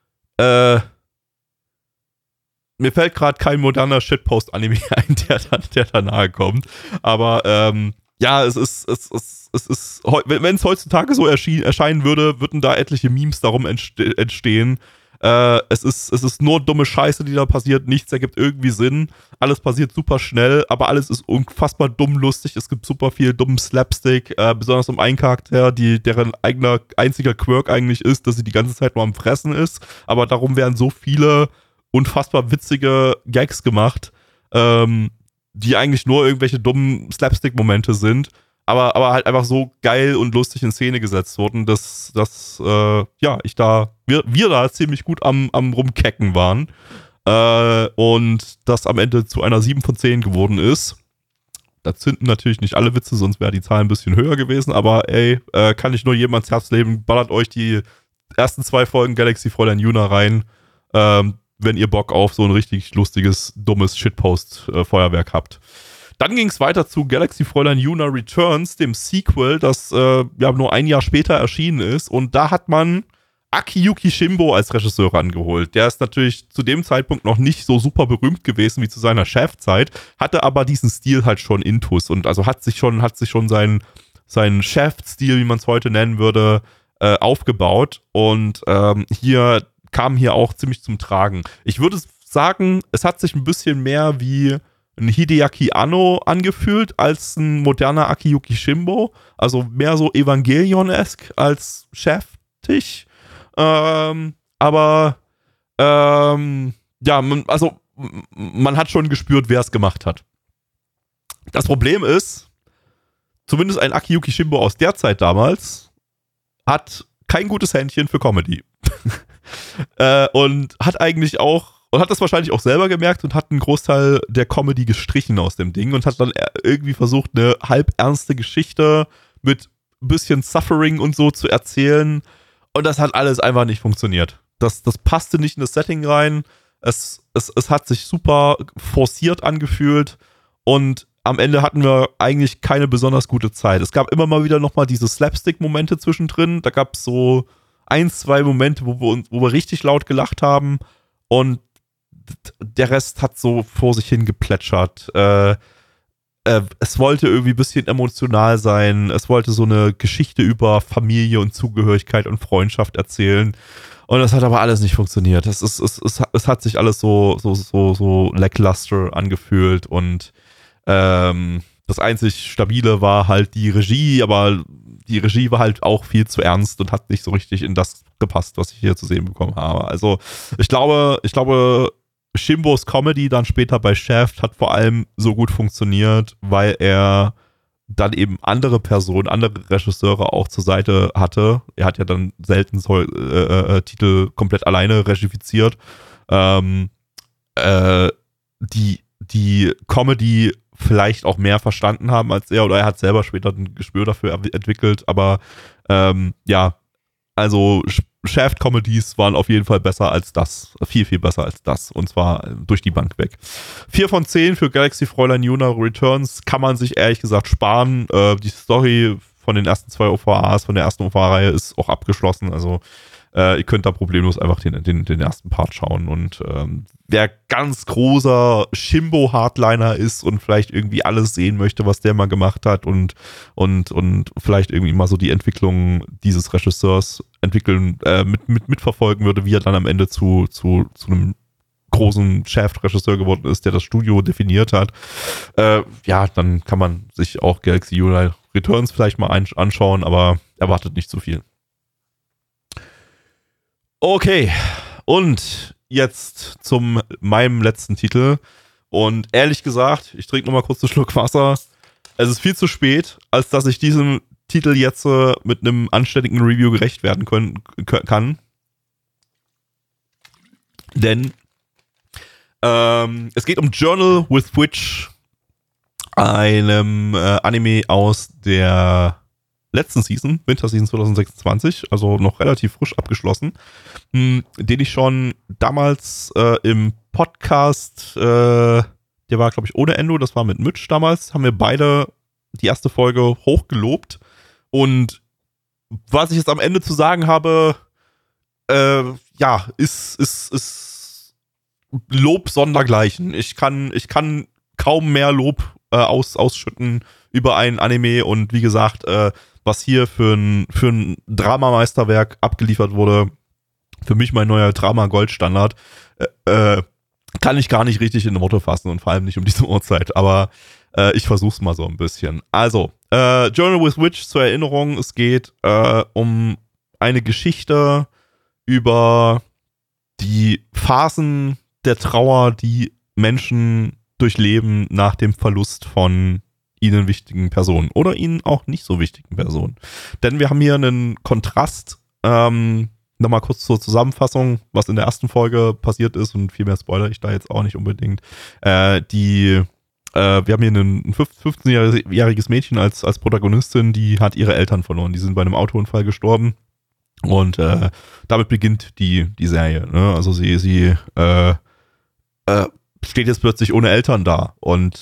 Mir fällt gerade kein moderner Shitpost-Anime ein, der da nahe kommt. Aber ja, es ist, wenn es heutzutage so erscheinen würde, würden da etliche Memes darum entstehen. Es ist nur dumme Scheiße, die da passiert. Nichts ergibt irgendwie Sinn. Alles passiert super schnell, aber alles ist unfassbar dumm lustig. Es gibt super viel dummen Slapstick, besonders um einen Charakter, deren einziger Quirk eigentlich ist, dass sie die ganze Zeit nur am Fressen ist. Aber darum werden so viele unfassbar witzige Gags gemacht, die eigentlich nur irgendwelche dummen Slapstick-Momente sind, aber halt einfach so geil und lustig in Szene gesetzt wurden, dass wir da ziemlich gut am Rumkecken waren und das am Ende zu einer 7 von 10 geworden ist. Da zünden natürlich nicht alle Witze, sonst wäre die Zahl ein bisschen höher gewesen, aber ey, kann ich nur jedem ans Herz legen, ballert euch die ersten 2 Folgen Galaxy Fräulein Yuna rein, wenn ihr Bock auf so ein richtig lustiges, dummes Shitpost-Feuerwerk habt. Dann ging es weiter zu Galaxy Fräulein Yuna Returns, dem Sequel, das nur ein Jahr später erschienen ist. Und da hat man Akiyuki Shimbo als Regisseur rangeholt. Der ist natürlich zu dem Zeitpunkt noch nicht so super berühmt gewesen wie zu seiner Chefzeit, hatte aber diesen Stil halt schon intus und also hat sich schon seinen Chef-Stil, wie man es heute nennen würde, aufgebaut. Und kam hier auch ziemlich zum Tragen. Ich würde sagen, es hat sich ein bisschen mehr wie ein Hideaki Anno angefühlt als ein moderner Akiyuki Shimbo. Also mehr so Evangelion-esque als cheftig. Man hat schon gespürt, wer es gemacht hat. Das Problem ist, zumindest ein Akiyuki Shimbo aus der Zeit damals hat kein gutes Händchen für Comedy. Und hat das wahrscheinlich auch selber gemerkt und hat einen Großteil der Comedy gestrichen aus dem Ding und hat dann irgendwie versucht, eine halb ernste Geschichte mit ein bisschen Suffering und so zu erzählen. Und das hat alles einfach nicht funktioniert. Das passte nicht in das Setting rein. Es hat sich super forciert angefühlt und am Ende hatten wir eigentlich keine besonders gute Zeit. Es gab immer mal wieder nochmal diese Slapstick-Momente zwischendrin. Da gab es so 1, 2 Momente, wo wir richtig laut gelacht haben und der Rest hat so vor sich hin geplätschert. Es wollte irgendwie ein bisschen emotional sein. Es wollte so eine Geschichte über Familie und Zugehörigkeit und Freundschaft erzählen. Und das hat aber alles nicht funktioniert. Es hat sich alles so lackluster angefühlt und das einzig Stabile war halt die Regie, aber die Regie war halt auch viel zu ernst und hat nicht so richtig in das gepasst, was ich hier zu sehen bekommen habe. Also ich glaube, Shimbos Comedy dann später bei Shaft hat vor allem so gut funktioniert, weil er dann eben andere Personen, andere Regisseure auch zur Seite hatte. Er hat ja dann selten so Titel komplett alleine regifiziert. Die Comedy vielleicht auch mehr verstanden haben als er, oder er hat selber später ein Gespür dafür entwickelt, aber also Shaft-Comedies waren auf jeden Fall besser als das, viel, viel besser als das, und zwar durch die Bank weg. 4 von 10 für Galaxy Fräulein Yuna Returns kann man sich ehrlich gesagt sparen. Die Story von den ersten 2 OVAs, von der ersten OVA-Reihe ist auch abgeschlossen, also ihr könnt da problemlos einfach den ersten Part schauen und wer ganz großer Shimbo-Hardliner ist und vielleicht irgendwie alles sehen möchte, was der mal gemacht hat und vielleicht irgendwie mal so die Entwicklung dieses Regisseurs mitverfolgen würde, wie er dann am Ende zu einem großen Shaft-Regisseur geworden ist, der das Studio definiert hat, dann kann man sich auch Galaxy Yuna Returns vielleicht mal anschauen, aber erwartet nicht zu viel. Okay, und jetzt meinem letzten Titel. Und ehrlich gesagt, ich trinke nochmal kurz einen Schluck Wasser. es ist viel zu spät, als dass ich diesem Titel jetzt mit einem anständigen Review gerecht werden kann. Denn es geht um Journal with Witch, einem Anime aus der letzten Season, Winterseason 2026, also noch relativ frisch abgeschlossen, den ich schon damals im Podcast, der war, glaube ich, ohne Endo, das war mit Mitch damals, haben wir beide die erste Folge hochgelobt. Und was ich jetzt am Ende zu sagen habe, ist Lob sondergleichen. Ich kann kaum mehr Lob ausschütten über ein Anime und wie gesagt, was hier für ein Dramameisterwerk abgeliefert wurde, für mich mein neuer Drama-Goldstandard, kann ich gar nicht richtig in Worte fassen und vor allem nicht um diese Uhrzeit, aber ich versuch's mal so ein bisschen. Also, Journal with Witch zur Erinnerung, es geht um eine Geschichte über die Phasen der Trauer, die Menschen durchleben nach dem Verlust von ihnen wichtigen Personen oder ihnen auch nicht so wichtigen Personen. Denn wir haben hier einen Kontrast, nochmal kurz zur Zusammenfassung, was in der ersten Folge passiert ist und viel mehr spoilere ich da jetzt auch nicht unbedingt. Wir haben hier ein 15-jähriges Mädchen als Protagonistin, die hat ihre Eltern verloren. Die sind bei einem Autounfall gestorben und damit beginnt die Serie. Ne? Also sie steht jetzt plötzlich ohne Eltern da und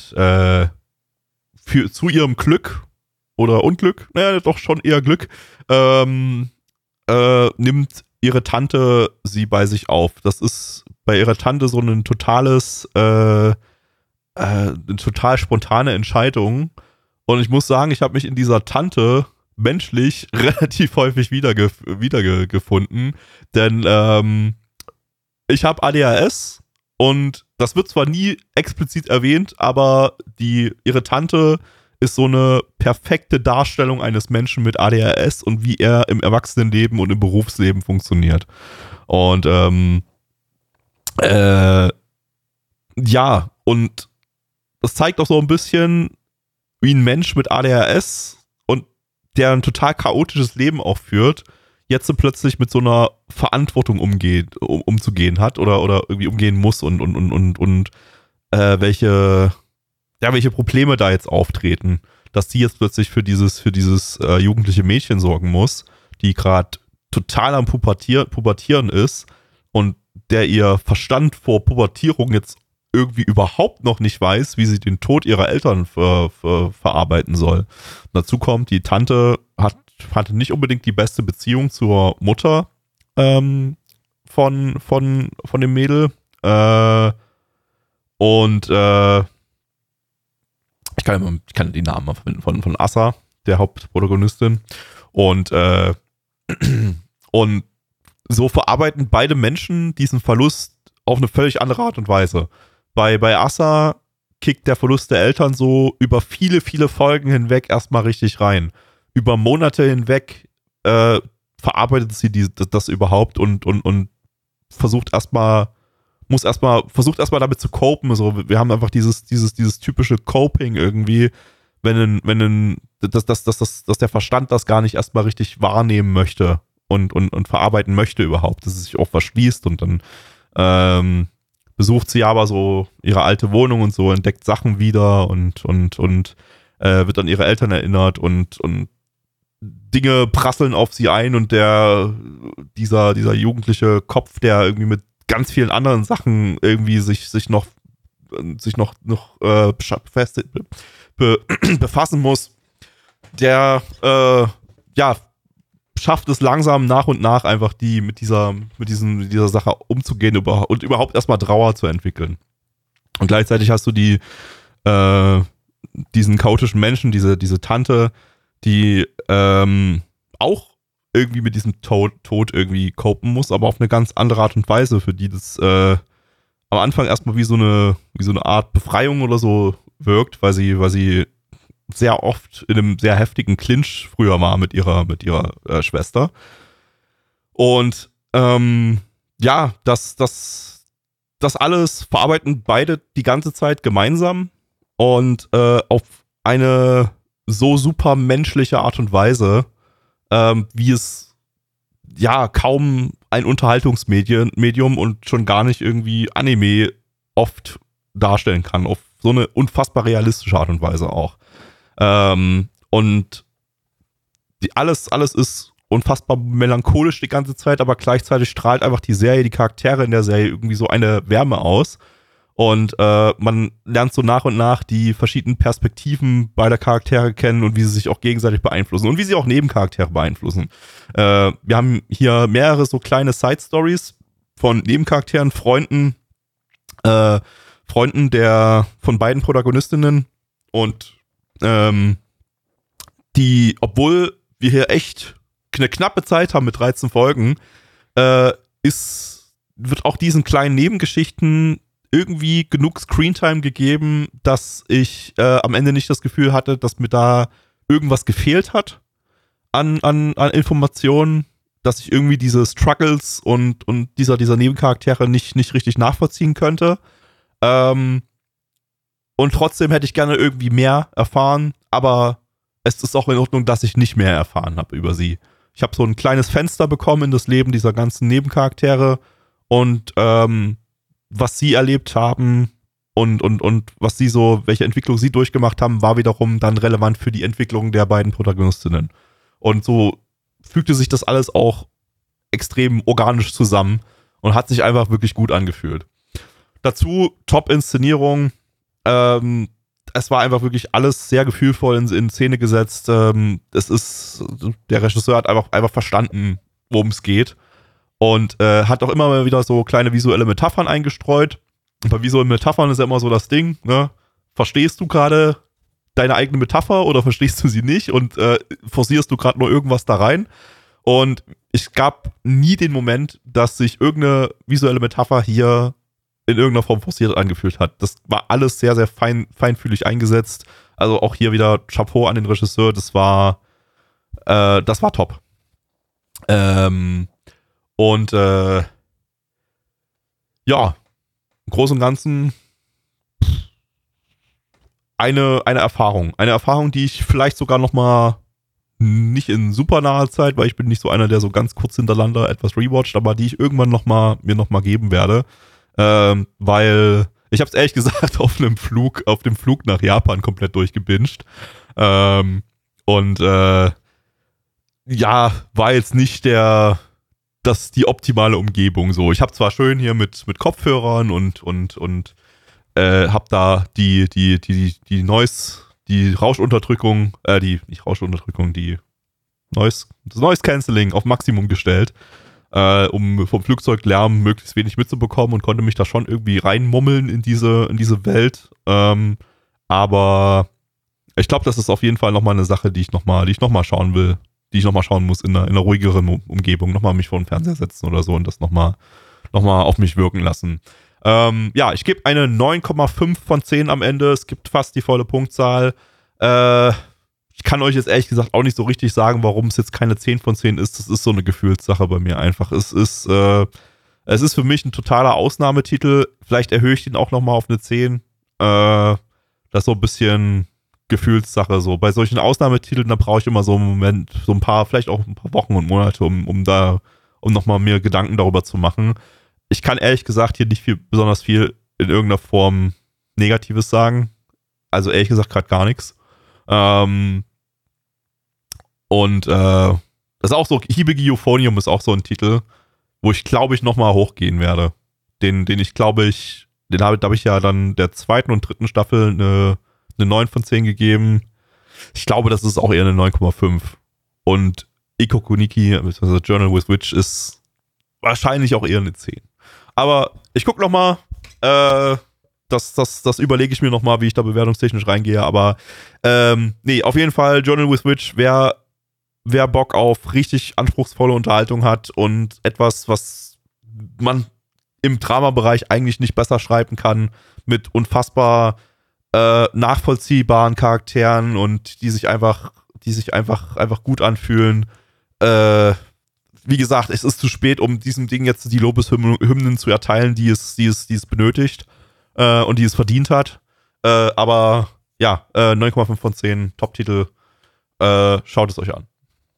zu ihrem Glück oder Unglück, naja, doch schon eher Glück, nimmt ihre Tante sie bei sich auf. Das ist bei ihrer Tante so ein eine total spontane Entscheidung. Und ich muss sagen, ich habe mich in dieser Tante menschlich relativ häufig wiedergefunden. Denn ich habe ADHS und das wird zwar nie explizit erwähnt, aber ihre Tante ist so eine perfekte Darstellung eines Menschen mit ADHS und wie er im Erwachsenenleben und im Berufsleben funktioniert. Und ja, und das zeigt auch so ein bisschen, wie ein Mensch mit ADHS und der ein total chaotisches Leben auch führt, jetzt so plötzlich mit so einer Verantwortung umzugehen hat oder irgendwie umgehen muss und welche Probleme da jetzt auftreten, dass sie jetzt plötzlich für dieses jugendliche Mädchen sorgen muss, die gerade total am Pubertieren ist und der ihr Verstand vor Pubertierung jetzt irgendwie überhaupt noch nicht weiß, wie sie den Tod ihrer Eltern verarbeiten soll. Und dazu kommt, die Tante hatte nicht unbedingt die beste Beziehung zur Mutter von dem Mädel. Ich kann die Namen mal verwenden von Asa, der Hauptprotagonistin. Und so verarbeiten beide Menschen diesen Verlust auf eine völlig andere Art und Weise. Bei Asa kickt der Verlust der Eltern so über viele, viele Folgen hinweg erstmal richtig rein. Über Monate hinweg verarbeitet sie das überhaupt und versucht erstmal damit zu copen. Also wir haben einfach dieses typische Coping irgendwie, dass der Verstand das gar nicht erstmal richtig wahrnehmen möchte und verarbeiten möchte überhaupt, dass es sich auch verschließt und dann besucht sie aber so ihre alte Wohnung und so, entdeckt Sachen wieder und wird an ihre Eltern erinnert und Dinge prasseln auf sie ein und dieser jugendliche Kopf, der irgendwie mit ganz vielen anderen Sachen irgendwie sich noch befassen muss, der schafft es langsam nach und nach einfach mit dieser Sache umzugehen und überhaupt erstmal Trauer zu entwickeln. Und gleichzeitig hast du diesen chaotischen Menschen, diese Tante, die auch irgendwie mit diesem Tod irgendwie copen muss, aber auf eine ganz andere Art und Weise, für die das am Anfang erstmal wie so eine Art Befreiung oder so wirkt, weil sie sehr oft in einem sehr heftigen Clinch früher war mit ihrer Schwester. Und das alles verarbeiten beide die ganze Zeit gemeinsam und auf eine so super menschliche Art und Weise, wie es ja kaum ein Unterhaltungsmedium und schon gar nicht irgendwie Anime oft darstellen kann, auf so eine unfassbar realistische Art und Weise auch. Und alles ist unfassbar melancholisch die ganze Zeit, aber gleichzeitig strahlt einfach die Charaktere in der Serie irgendwie so eine Wärme aus. Und man lernt so nach und nach die verschiedenen Perspektiven beider Charaktere kennen und wie sie sich auch gegenseitig beeinflussen und wie sie auch Nebencharaktere beeinflussen. Wir haben hier mehrere so kleine Side-Stories von Nebencharakteren, Freunden von beiden Protagonistinnen und die, obwohl wir hier echt eine knappe Zeit haben mit 13 Folgen, wird auch diesen kleinen Nebengeschichten irgendwie genug Screentime gegeben, dass ich am Ende nicht das Gefühl hatte, dass mir da irgendwas gefehlt hat an Informationen, dass ich irgendwie diese Struggles und dieser Nebencharaktere nicht richtig nachvollziehen könnte. Und trotzdem hätte ich gerne irgendwie mehr erfahren, aber es ist auch in Ordnung, dass ich nicht mehr erfahren habe über sie. Ich habe so ein kleines Fenster bekommen in das Leben dieser ganzen Nebencharaktere und was sie erlebt haben und was sie so, welche Entwicklung sie durchgemacht haben, war wiederum dann relevant für die Entwicklung der beiden Protagonistinnen. Und so fügte sich das alles auch extrem organisch zusammen und hat sich einfach wirklich gut angefühlt. Dazu Top-Inszenierung. Es war einfach wirklich alles sehr gefühlvoll in Szene gesetzt. Der Regisseur hat einfach verstanden, worum es geht. Und hat auch immer mal wieder so kleine visuelle Metaphern eingestreut. Und bei visuellen Metaphern ist ja immer so das Ding, ne? Verstehst du gerade deine eigene Metapher oder verstehst du sie nicht? Und forcierst du gerade nur irgendwas da rein? Und es gab nie den Moment, dass sich irgendeine visuelle Metapher hier in irgendeiner Form forciert angefühlt hat. Das war alles sehr, sehr feinfühlig eingesetzt. Also auch hier wieder Chapeau an den Regisseur. Das war top. Ja, im Großen und Ganzen eine Erfahrung. Eine Erfahrung, die ich vielleicht sogar noch mal nicht in super naher Zeit, weil ich bin nicht so einer, der so ganz kurz hintereinander etwas rewatcht, aber die ich irgendwann mir noch mal geben werde. Weil ich habe es ehrlich gesagt auf dem Flug nach Japan komplett durchgebinged. Ja, war jetzt nicht die optimale Umgebung so. Ich habe zwar schön hier mit Kopfhörern und habe da die Noise, die Rauschunterdrückung, das Noise Cancelling auf Maximum gestellt, um vom Flugzeuglärm möglichst wenig mitzubekommen und konnte mich da schon irgendwie reinmummeln in diese Welt. Aber ich glaube, das ist auf jeden Fall nochmal eine Sache, die ich nochmal schauen will, die ich nochmal schauen muss in einer ruhigeren Umgebung, nochmal mich vor den Fernseher setzen oder so und das nochmal auf mich wirken lassen. Ja, ich gebe eine 9,5 von 10 am Ende. Es gibt fast die volle Punktzahl. Ich kann euch jetzt ehrlich gesagt auch nicht so richtig sagen, warum es jetzt keine 10 von 10 ist. Das ist so eine Gefühlssache bei mir einfach. Es ist für mich ein totaler Ausnahmetitel. Vielleicht erhöhe ich den auch nochmal auf eine 10. Das ist so ein bisschen Gefühlssache. So. Bei solchen Ausnahmetiteln, da brauche ich immer so einen Moment, vielleicht auch ein paar Wochen und Monate, um nochmal mir Gedanken darüber zu machen. Ich kann ehrlich gesagt hier nicht besonders viel in irgendeiner Form Negatives sagen. Also ehrlich gesagt gerade gar nichts. Das ist auch so, Hibiki Euphonium ist auch so ein Titel, wo ich glaube ich nochmal hochgehen werde. Da habe ich ja dann der zweiten und dritten Staffel eine 9 von 10 gegeben. Ich glaube, das ist auch eher eine 9,5. Und Ikokuniki, bzw. Journal with Witch, ist wahrscheinlich auch eher eine 10. Aber ich gucke nochmal, das überlege ich mir nochmal, wie ich da bewertungstechnisch reingehe, aber nee, auf jeden Fall Journal with Witch, wer Bock auf richtig anspruchsvolle Unterhaltung hat und etwas, was man im Dramabereich eigentlich nicht besser schreiben kann, mit unfassbar nachvollziehbaren Charakteren und die sich einfach gut anfühlen. Wie gesagt, es ist zu spät, um diesem Ding jetzt die Lobeshymnen zu erteilen, die es benötigt und die es verdient hat. Aber Ja, 9,5 von 10, Top-Titel. Schaut es euch an.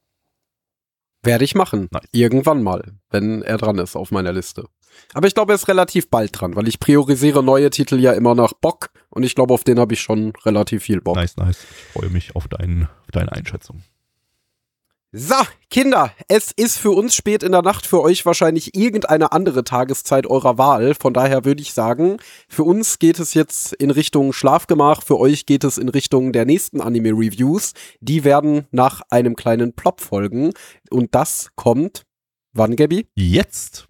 Werde ich machen. Nice. Irgendwann mal, wenn er dran ist auf meiner Liste. Aber ich glaube, er ist relativ bald dran, weil ich priorisiere neue Titel ja immer nach Bock und ich glaube, auf den habe ich schon relativ viel Bock. Nice. Ich freue mich auf deine Einschätzung. So, Kinder, es ist für uns spät in der Nacht, für euch wahrscheinlich irgendeine andere Tageszeit eurer Wahl. Von daher würde ich sagen, für uns geht es jetzt in Richtung Schlafgemach, für euch geht es in Richtung der nächsten Anime-Reviews. Die werden nach einem kleinen Plop folgen. Und das kommt, wann, Gabi? Jetzt.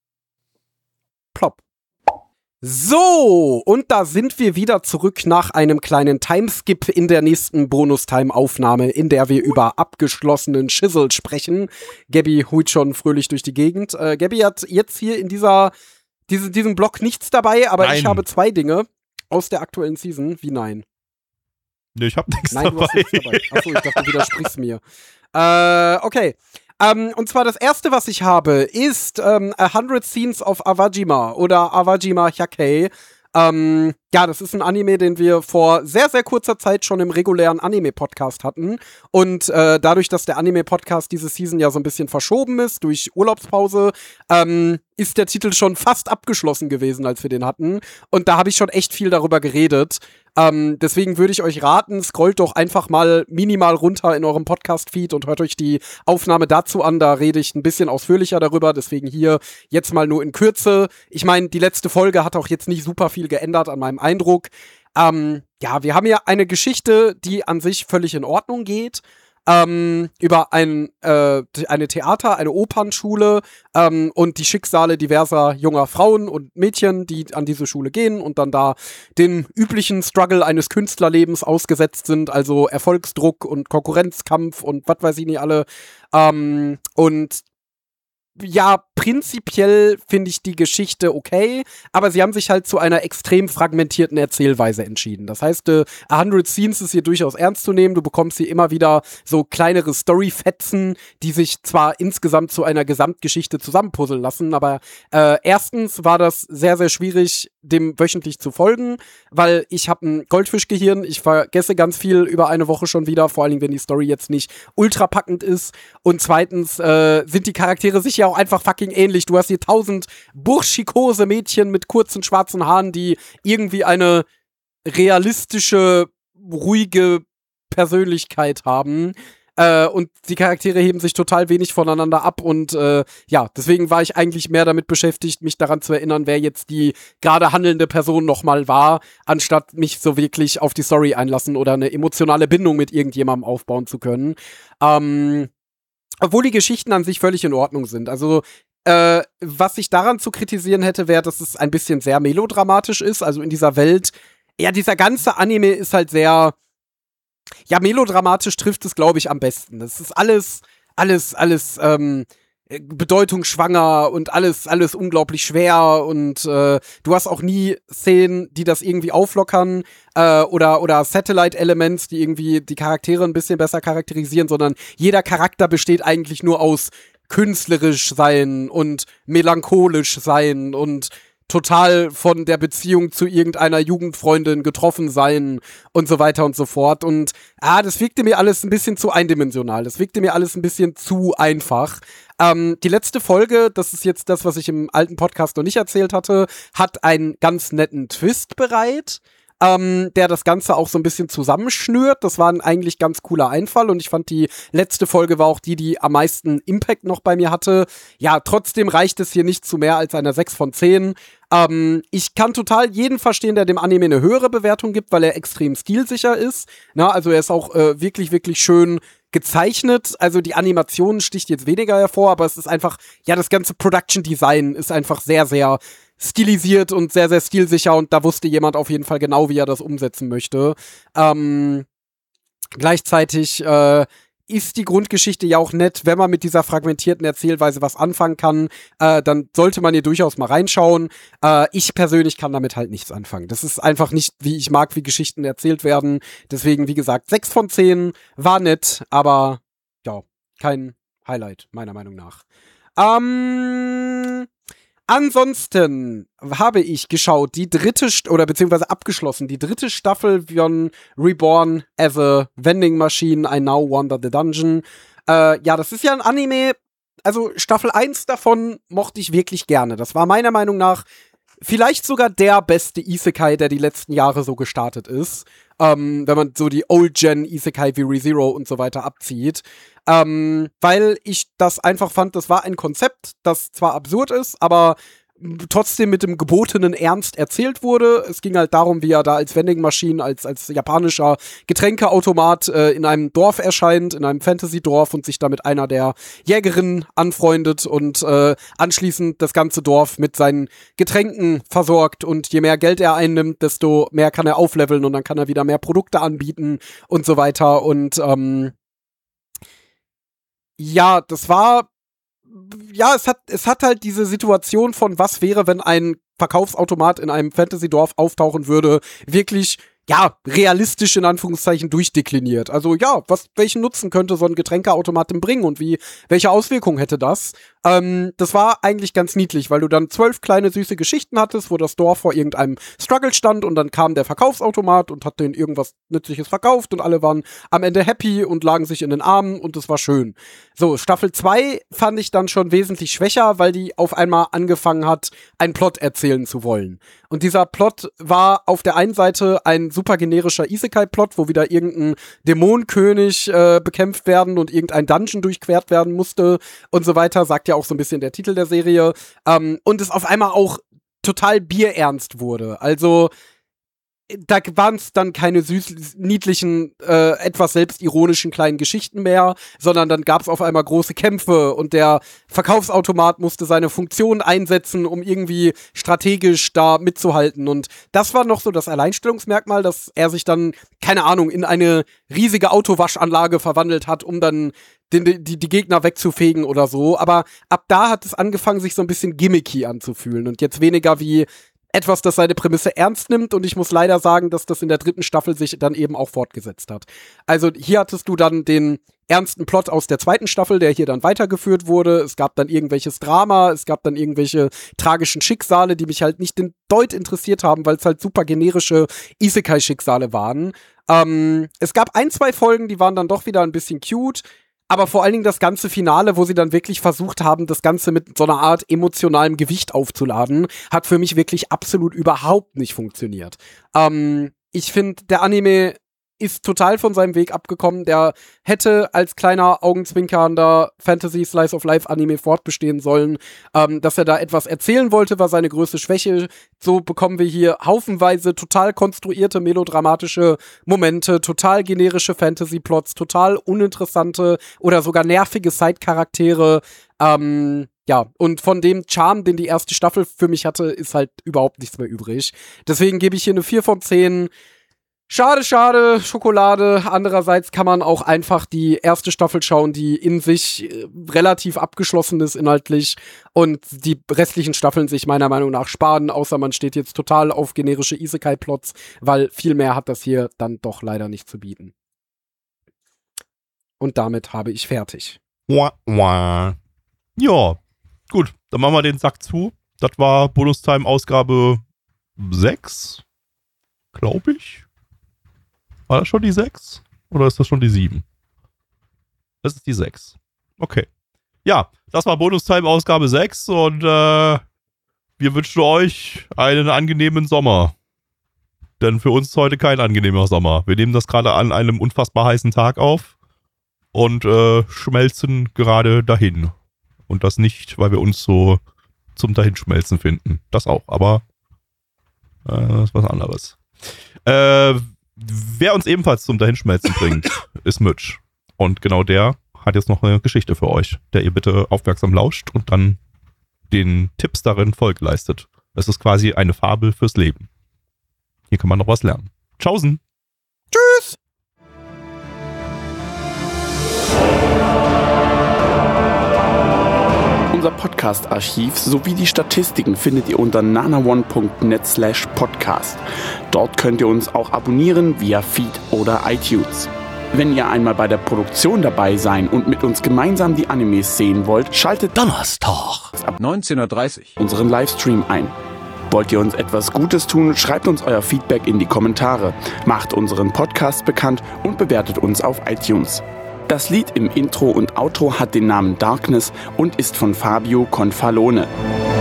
Plop. So, und da sind wir wieder zurück nach einem kleinen Timeskip in der nächsten Bonus-Time-Aufnahme, in der wir über abgeschlossenen Schissel sprechen. Gabby huit schon fröhlich durch die Gegend. Gabby hat jetzt hier in diesem Blog nichts dabei, aber Nein. ich habe 2 Dinge aus der aktuellen Season. Wie nein? Nee, ich hab nichts Nein, dabei. du hast nichts dabei. Achso, ich dachte, du widersprichst mir. Okay. Und zwar das erste, was ich habe, ist 100 Scenes of Awajima oder Awajima Hyakei. Ja, das ist ein Anime, den wir vor sehr, sehr kurzer Zeit schon im regulären Anime-Podcast hatten. Und dadurch, dass der Anime-Podcast diese Season ja so ein bisschen verschoben ist durch Urlaubspause, ist der Titel schon fast abgeschlossen gewesen, als wir den hatten. Und da habe ich schon echt viel darüber geredet. Deswegen würde ich euch raten, scrollt doch einfach mal minimal runter in eurem Podcast-Feed und hört euch die Aufnahme dazu an. Da rede ich ein bisschen ausführlicher darüber. Deswegen hier jetzt mal nur in Kürze. Ich meine, die letzte Folge hat auch jetzt nicht super viel geändert an meinem Eindruck. Ja, wir haben ja eine Geschichte, die an sich völlig in Ordnung geht. Über eine eine Opernschule und die Schicksale diverser junger Frauen und Mädchen, die an diese Schule gehen und dann da den üblichen Struggle eines Künstlerlebens ausgesetzt sind, also Erfolgsdruck und Konkurrenzkampf und was weiß ich nicht alle. Und ja, prinzipiell finde ich die Geschichte okay, aber sie haben sich halt zu einer extrem fragmentierten Erzählweise entschieden. Das heißt, 100 Scenes ist hier durchaus ernst zu nehmen. Du bekommst hier immer wieder so kleinere Storyfetzen, die sich zwar insgesamt zu einer Gesamtgeschichte zusammenpuzzeln lassen, aber erstens war das sehr, sehr schwierig, dem wöchentlich zu folgen, weil ich habe ein Goldfischgehirn, ich vergesse ganz viel über eine Woche schon wieder, vor allem wenn die Story jetzt nicht ultra packend ist. Und zweitens sind die Charaktere sich ja auch einfach fucking ähnlich. Du hast hier 1000 burschikose Mädchen mit kurzen schwarzen Haaren, die irgendwie eine realistische, ruhige Persönlichkeit haben. Und die Charaktere heben sich total wenig voneinander ab und ja, deswegen war ich eigentlich mehr damit beschäftigt, mich daran zu erinnern, wer jetzt die gerade handelnde Person nochmal war, anstatt mich so wirklich auf die Story einlassen oder eine emotionale Bindung mit irgendjemandem aufbauen zu können. Obwohl die Geschichten an sich völlig in Ordnung sind. Also was ich daran zu kritisieren hätte, wäre, dass es ein bisschen sehr melodramatisch ist. Also in dieser Welt, ja, dieser ganze Anime ist halt sehr, ja, melodramatisch trifft es, glaube ich, am besten. Das ist alles bedeutungsschwanger und alles unglaublich schwer und du hast auch nie Szenen, die das irgendwie auflockern oder Satellite-Elements, die irgendwie die Charaktere ein bisschen besser charakterisieren, sondern jeder Charakter besteht eigentlich nur aus künstlerisch sein und melancholisch sein und total von der Beziehung zu irgendeiner Jugendfreundin getroffen sein und so weiter und so fort. Und das wirkte mir alles ein bisschen zu eindimensional. Das wirkte mir alles ein bisschen zu einfach. Die letzte Folge, das ist jetzt das, was ich im alten Podcast noch nicht erzählt hatte, hat einen ganz netten Twist bereit, der das Ganze auch so ein bisschen zusammenschnürt. Das war ein eigentlich ganz cooler Einfall und ich fand, die letzte Folge war auch die am meisten Impact noch bei mir hatte. Ja, trotzdem reicht es hier nicht zu mehr als einer 6 von 10. Ich kann total jeden verstehen, der dem Anime eine höhere Bewertung gibt, weil er extrem stilsicher ist. Na, also er ist auch wirklich, wirklich schön gezeichnet. Also die Animation sticht jetzt weniger hervor, aber es ist einfach, ja, das ganze Production Design ist einfach sehr, sehr stilisiert und sehr, sehr stilsicher und da wusste jemand auf jeden Fall genau, wie er das umsetzen möchte. Gleichzeitig ist die Grundgeschichte ja auch nett, wenn man mit dieser fragmentierten Erzählweise was anfangen kann, dann sollte man hier durchaus mal reinschauen. Ich persönlich kann damit halt nichts anfangen. Das ist einfach nicht, wie ich mag, wie Geschichten erzählt werden. Deswegen, wie gesagt, 6 von 10 war nett, aber ja, kein Highlight, meiner Meinung nach. Ansonsten habe ich geschaut, beziehungsweise abgeschlossen, die 3. Staffel von Reborn as a Vending Machine, I Now Wander the Dungeon. Das ist ja ein Anime, also Staffel 1 davon mochte ich wirklich gerne. Das war meiner Meinung nach vielleicht sogar der beste Isekai, der die letzten Jahre so gestartet ist. Wenn man so die Old-Gen Isekai wie ReZero und so weiter abzieht. Weil ich das einfach fand, das war ein Konzept, das zwar absurd ist, aber trotzdem mit dem gebotenen Ernst erzählt wurde. Es ging halt darum, wie er da als Vending Machine, als japanischer Getränkeautomat in einem Dorf erscheint, in einem Fantasy-Dorf und sich da mit einer der Jägerinnen anfreundet und anschließend das ganze Dorf mit seinen Getränken versorgt. Und je mehr Geld er einnimmt, desto mehr kann er aufleveln und dann kann er wieder mehr Produkte anbieten und so weiter. Und das war es hat halt diese Situation von, was wäre, wenn ein Verkaufsautomat in einem Fantasy-Dorf auftauchen würde, wirklich, realistisch in Anführungszeichen durchdekliniert. Also welchen Nutzen könnte so ein Getränkeautomat denn bringen und welche Auswirkungen hätte das? Das war eigentlich ganz niedlich, weil du dann 12 kleine süße Geschichten hattest, wo das Dorf vor irgendeinem Struggle stand und dann kam der Verkaufsautomat und hat denen irgendwas Nützliches verkauft und alle waren am Ende happy und lagen sich in den Armen und es war schön. So, Staffel 2 fand ich dann schon wesentlich schwächer, weil die auf einmal angefangen hat, einen Plot erzählen zu wollen. Und dieser Plot war auf der einen Seite ein super generischer Isekai-Plot, wo wieder irgendein Dämonenkönig bekämpft werden und irgendein Dungeon durchquert werden musste und so weiter, sagt ja auch so ein bisschen der Titel der Serie. Und es auf einmal auch total bierernst wurde. Also da waren es dann keine niedlichen, etwas selbstironischen kleinen Geschichten mehr, sondern dann gab es auf einmal große Kämpfe und der Verkaufsautomat musste seine Funktion einsetzen, um irgendwie strategisch da mitzuhalten. Und das war noch so das Alleinstellungsmerkmal, dass er sich dann, keine Ahnung, in eine riesige Autowaschanlage verwandelt hat, um dann die Gegner wegzufegen oder so. Aber ab da hat es angefangen, sich so ein bisschen gimmicky anzufühlen und jetzt weniger wie etwas, das seine Prämisse ernst nimmt, und ich muss leider sagen, dass das in der 3. Staffel sich dann eben auch fortgesetzt hat. Also hier hattest du dann den ernsten Plot aus der 2. Staffel, der hier dann weitergeführt wurde. Es gab dann irgendwelches Drama, es gab dann irgendwelche tragischen Schicksale, die mich halt nicht den Deut interessiert haben, weil es halt super generische Isekai-Schicksale waren. Es gab 1-2 Folgen, die waren dann doch wieder ein bisschen cute. Aber vor allen Dingen das ganze Finale, wo sie dann wirklich versucht haben, das Ganze mit so einer Art emotionalem Gewicht aufzuladen, hat für mich wirklich absolut überhaupt nicht funktioniert. Ich finde, der Anime ist total von seinem Weg abgekommen. Der hätte als kleiner, augenzwinkernder Fantasy-Slice-of-Life-Anime fortbestehen sollen. Dass er da etwas erzählen wollte, war seine größte Schwäche. So bekommen wir hier haufenweise total konstruierte, melodramatische Momente, total generische Fantasy-Plots, total uninteressante oder sogar nervige Side-Charaktere. Und von dem Charme, den die 1. Staffel für mich hatte, ist halt überhaupt nichts mehr übrig. Deswegen gebe ich hier eine 4 von 10. Schade, Schokolade. Andererseits kann man auch einfach die 1. Staffel schauen, die in sich relativ abgeschlossen ist inhaltlich, und die restlichen Staffeln sich meiner Meinung nach sparen, außer man steht jetzt total auf generische Isekai-Plots, weil viel mehr hat das hier dann doch leider nicht zu bieten. Und damit habe ich fertig. Ja, gut, dann machen wir den Sack zu. Das war Bonus-Time Ausgabe 6, glaube ich. War das schon die 6? Oder ist das schon die 7? Das ist die 6. Okay. Ja, das war Bonus-Time Ausgabe 6 und wir wünschen euch einen angenehmen Sommer. Denn für uns ist heute kein angenehmer Sommer. Wir nehmen das gerade an einem unfassbar heißen Tag auf und schmelzen gerade dahin. Und das nicht, weil wir uns so zum Dahinschmelzen finden. Das auch, aber das ist was anderes. Wer uns ebenfalls zum Dahinschmelzen bringt, ist Mitch. Und genau der hat jetzt noch eine Geschichte für euch, der ihr bitte aufmerksam lauscht und dann den Tipps darin Folge leistet. Es ist quasi eine Fabel fürs Leben. Hier kann man noch was lernen. Tschaußen! Tschüss! Unser Podcast-Archiv sowie die Statistiken findet ihr unter nanaone.net/podcast. Dort könnt ihr uns auch abonnieren via Feed oder iTunes. Wenn ihr einmal bei der Produktion dabei sein und mit uns gemeinsam die Animes sehen wollt, schaltet Donnerstag ab 19:30 unseren Livestream ein. Wollt ihr uns etwas Gutes tun, schreibt uns euer Feedback in die Kommentare, macht unseren Podcast bekannt und bewertet uns auf iTunes. Das Lied im Intro und Outro hat den Namen Darkness und ist von Fabio Confalone.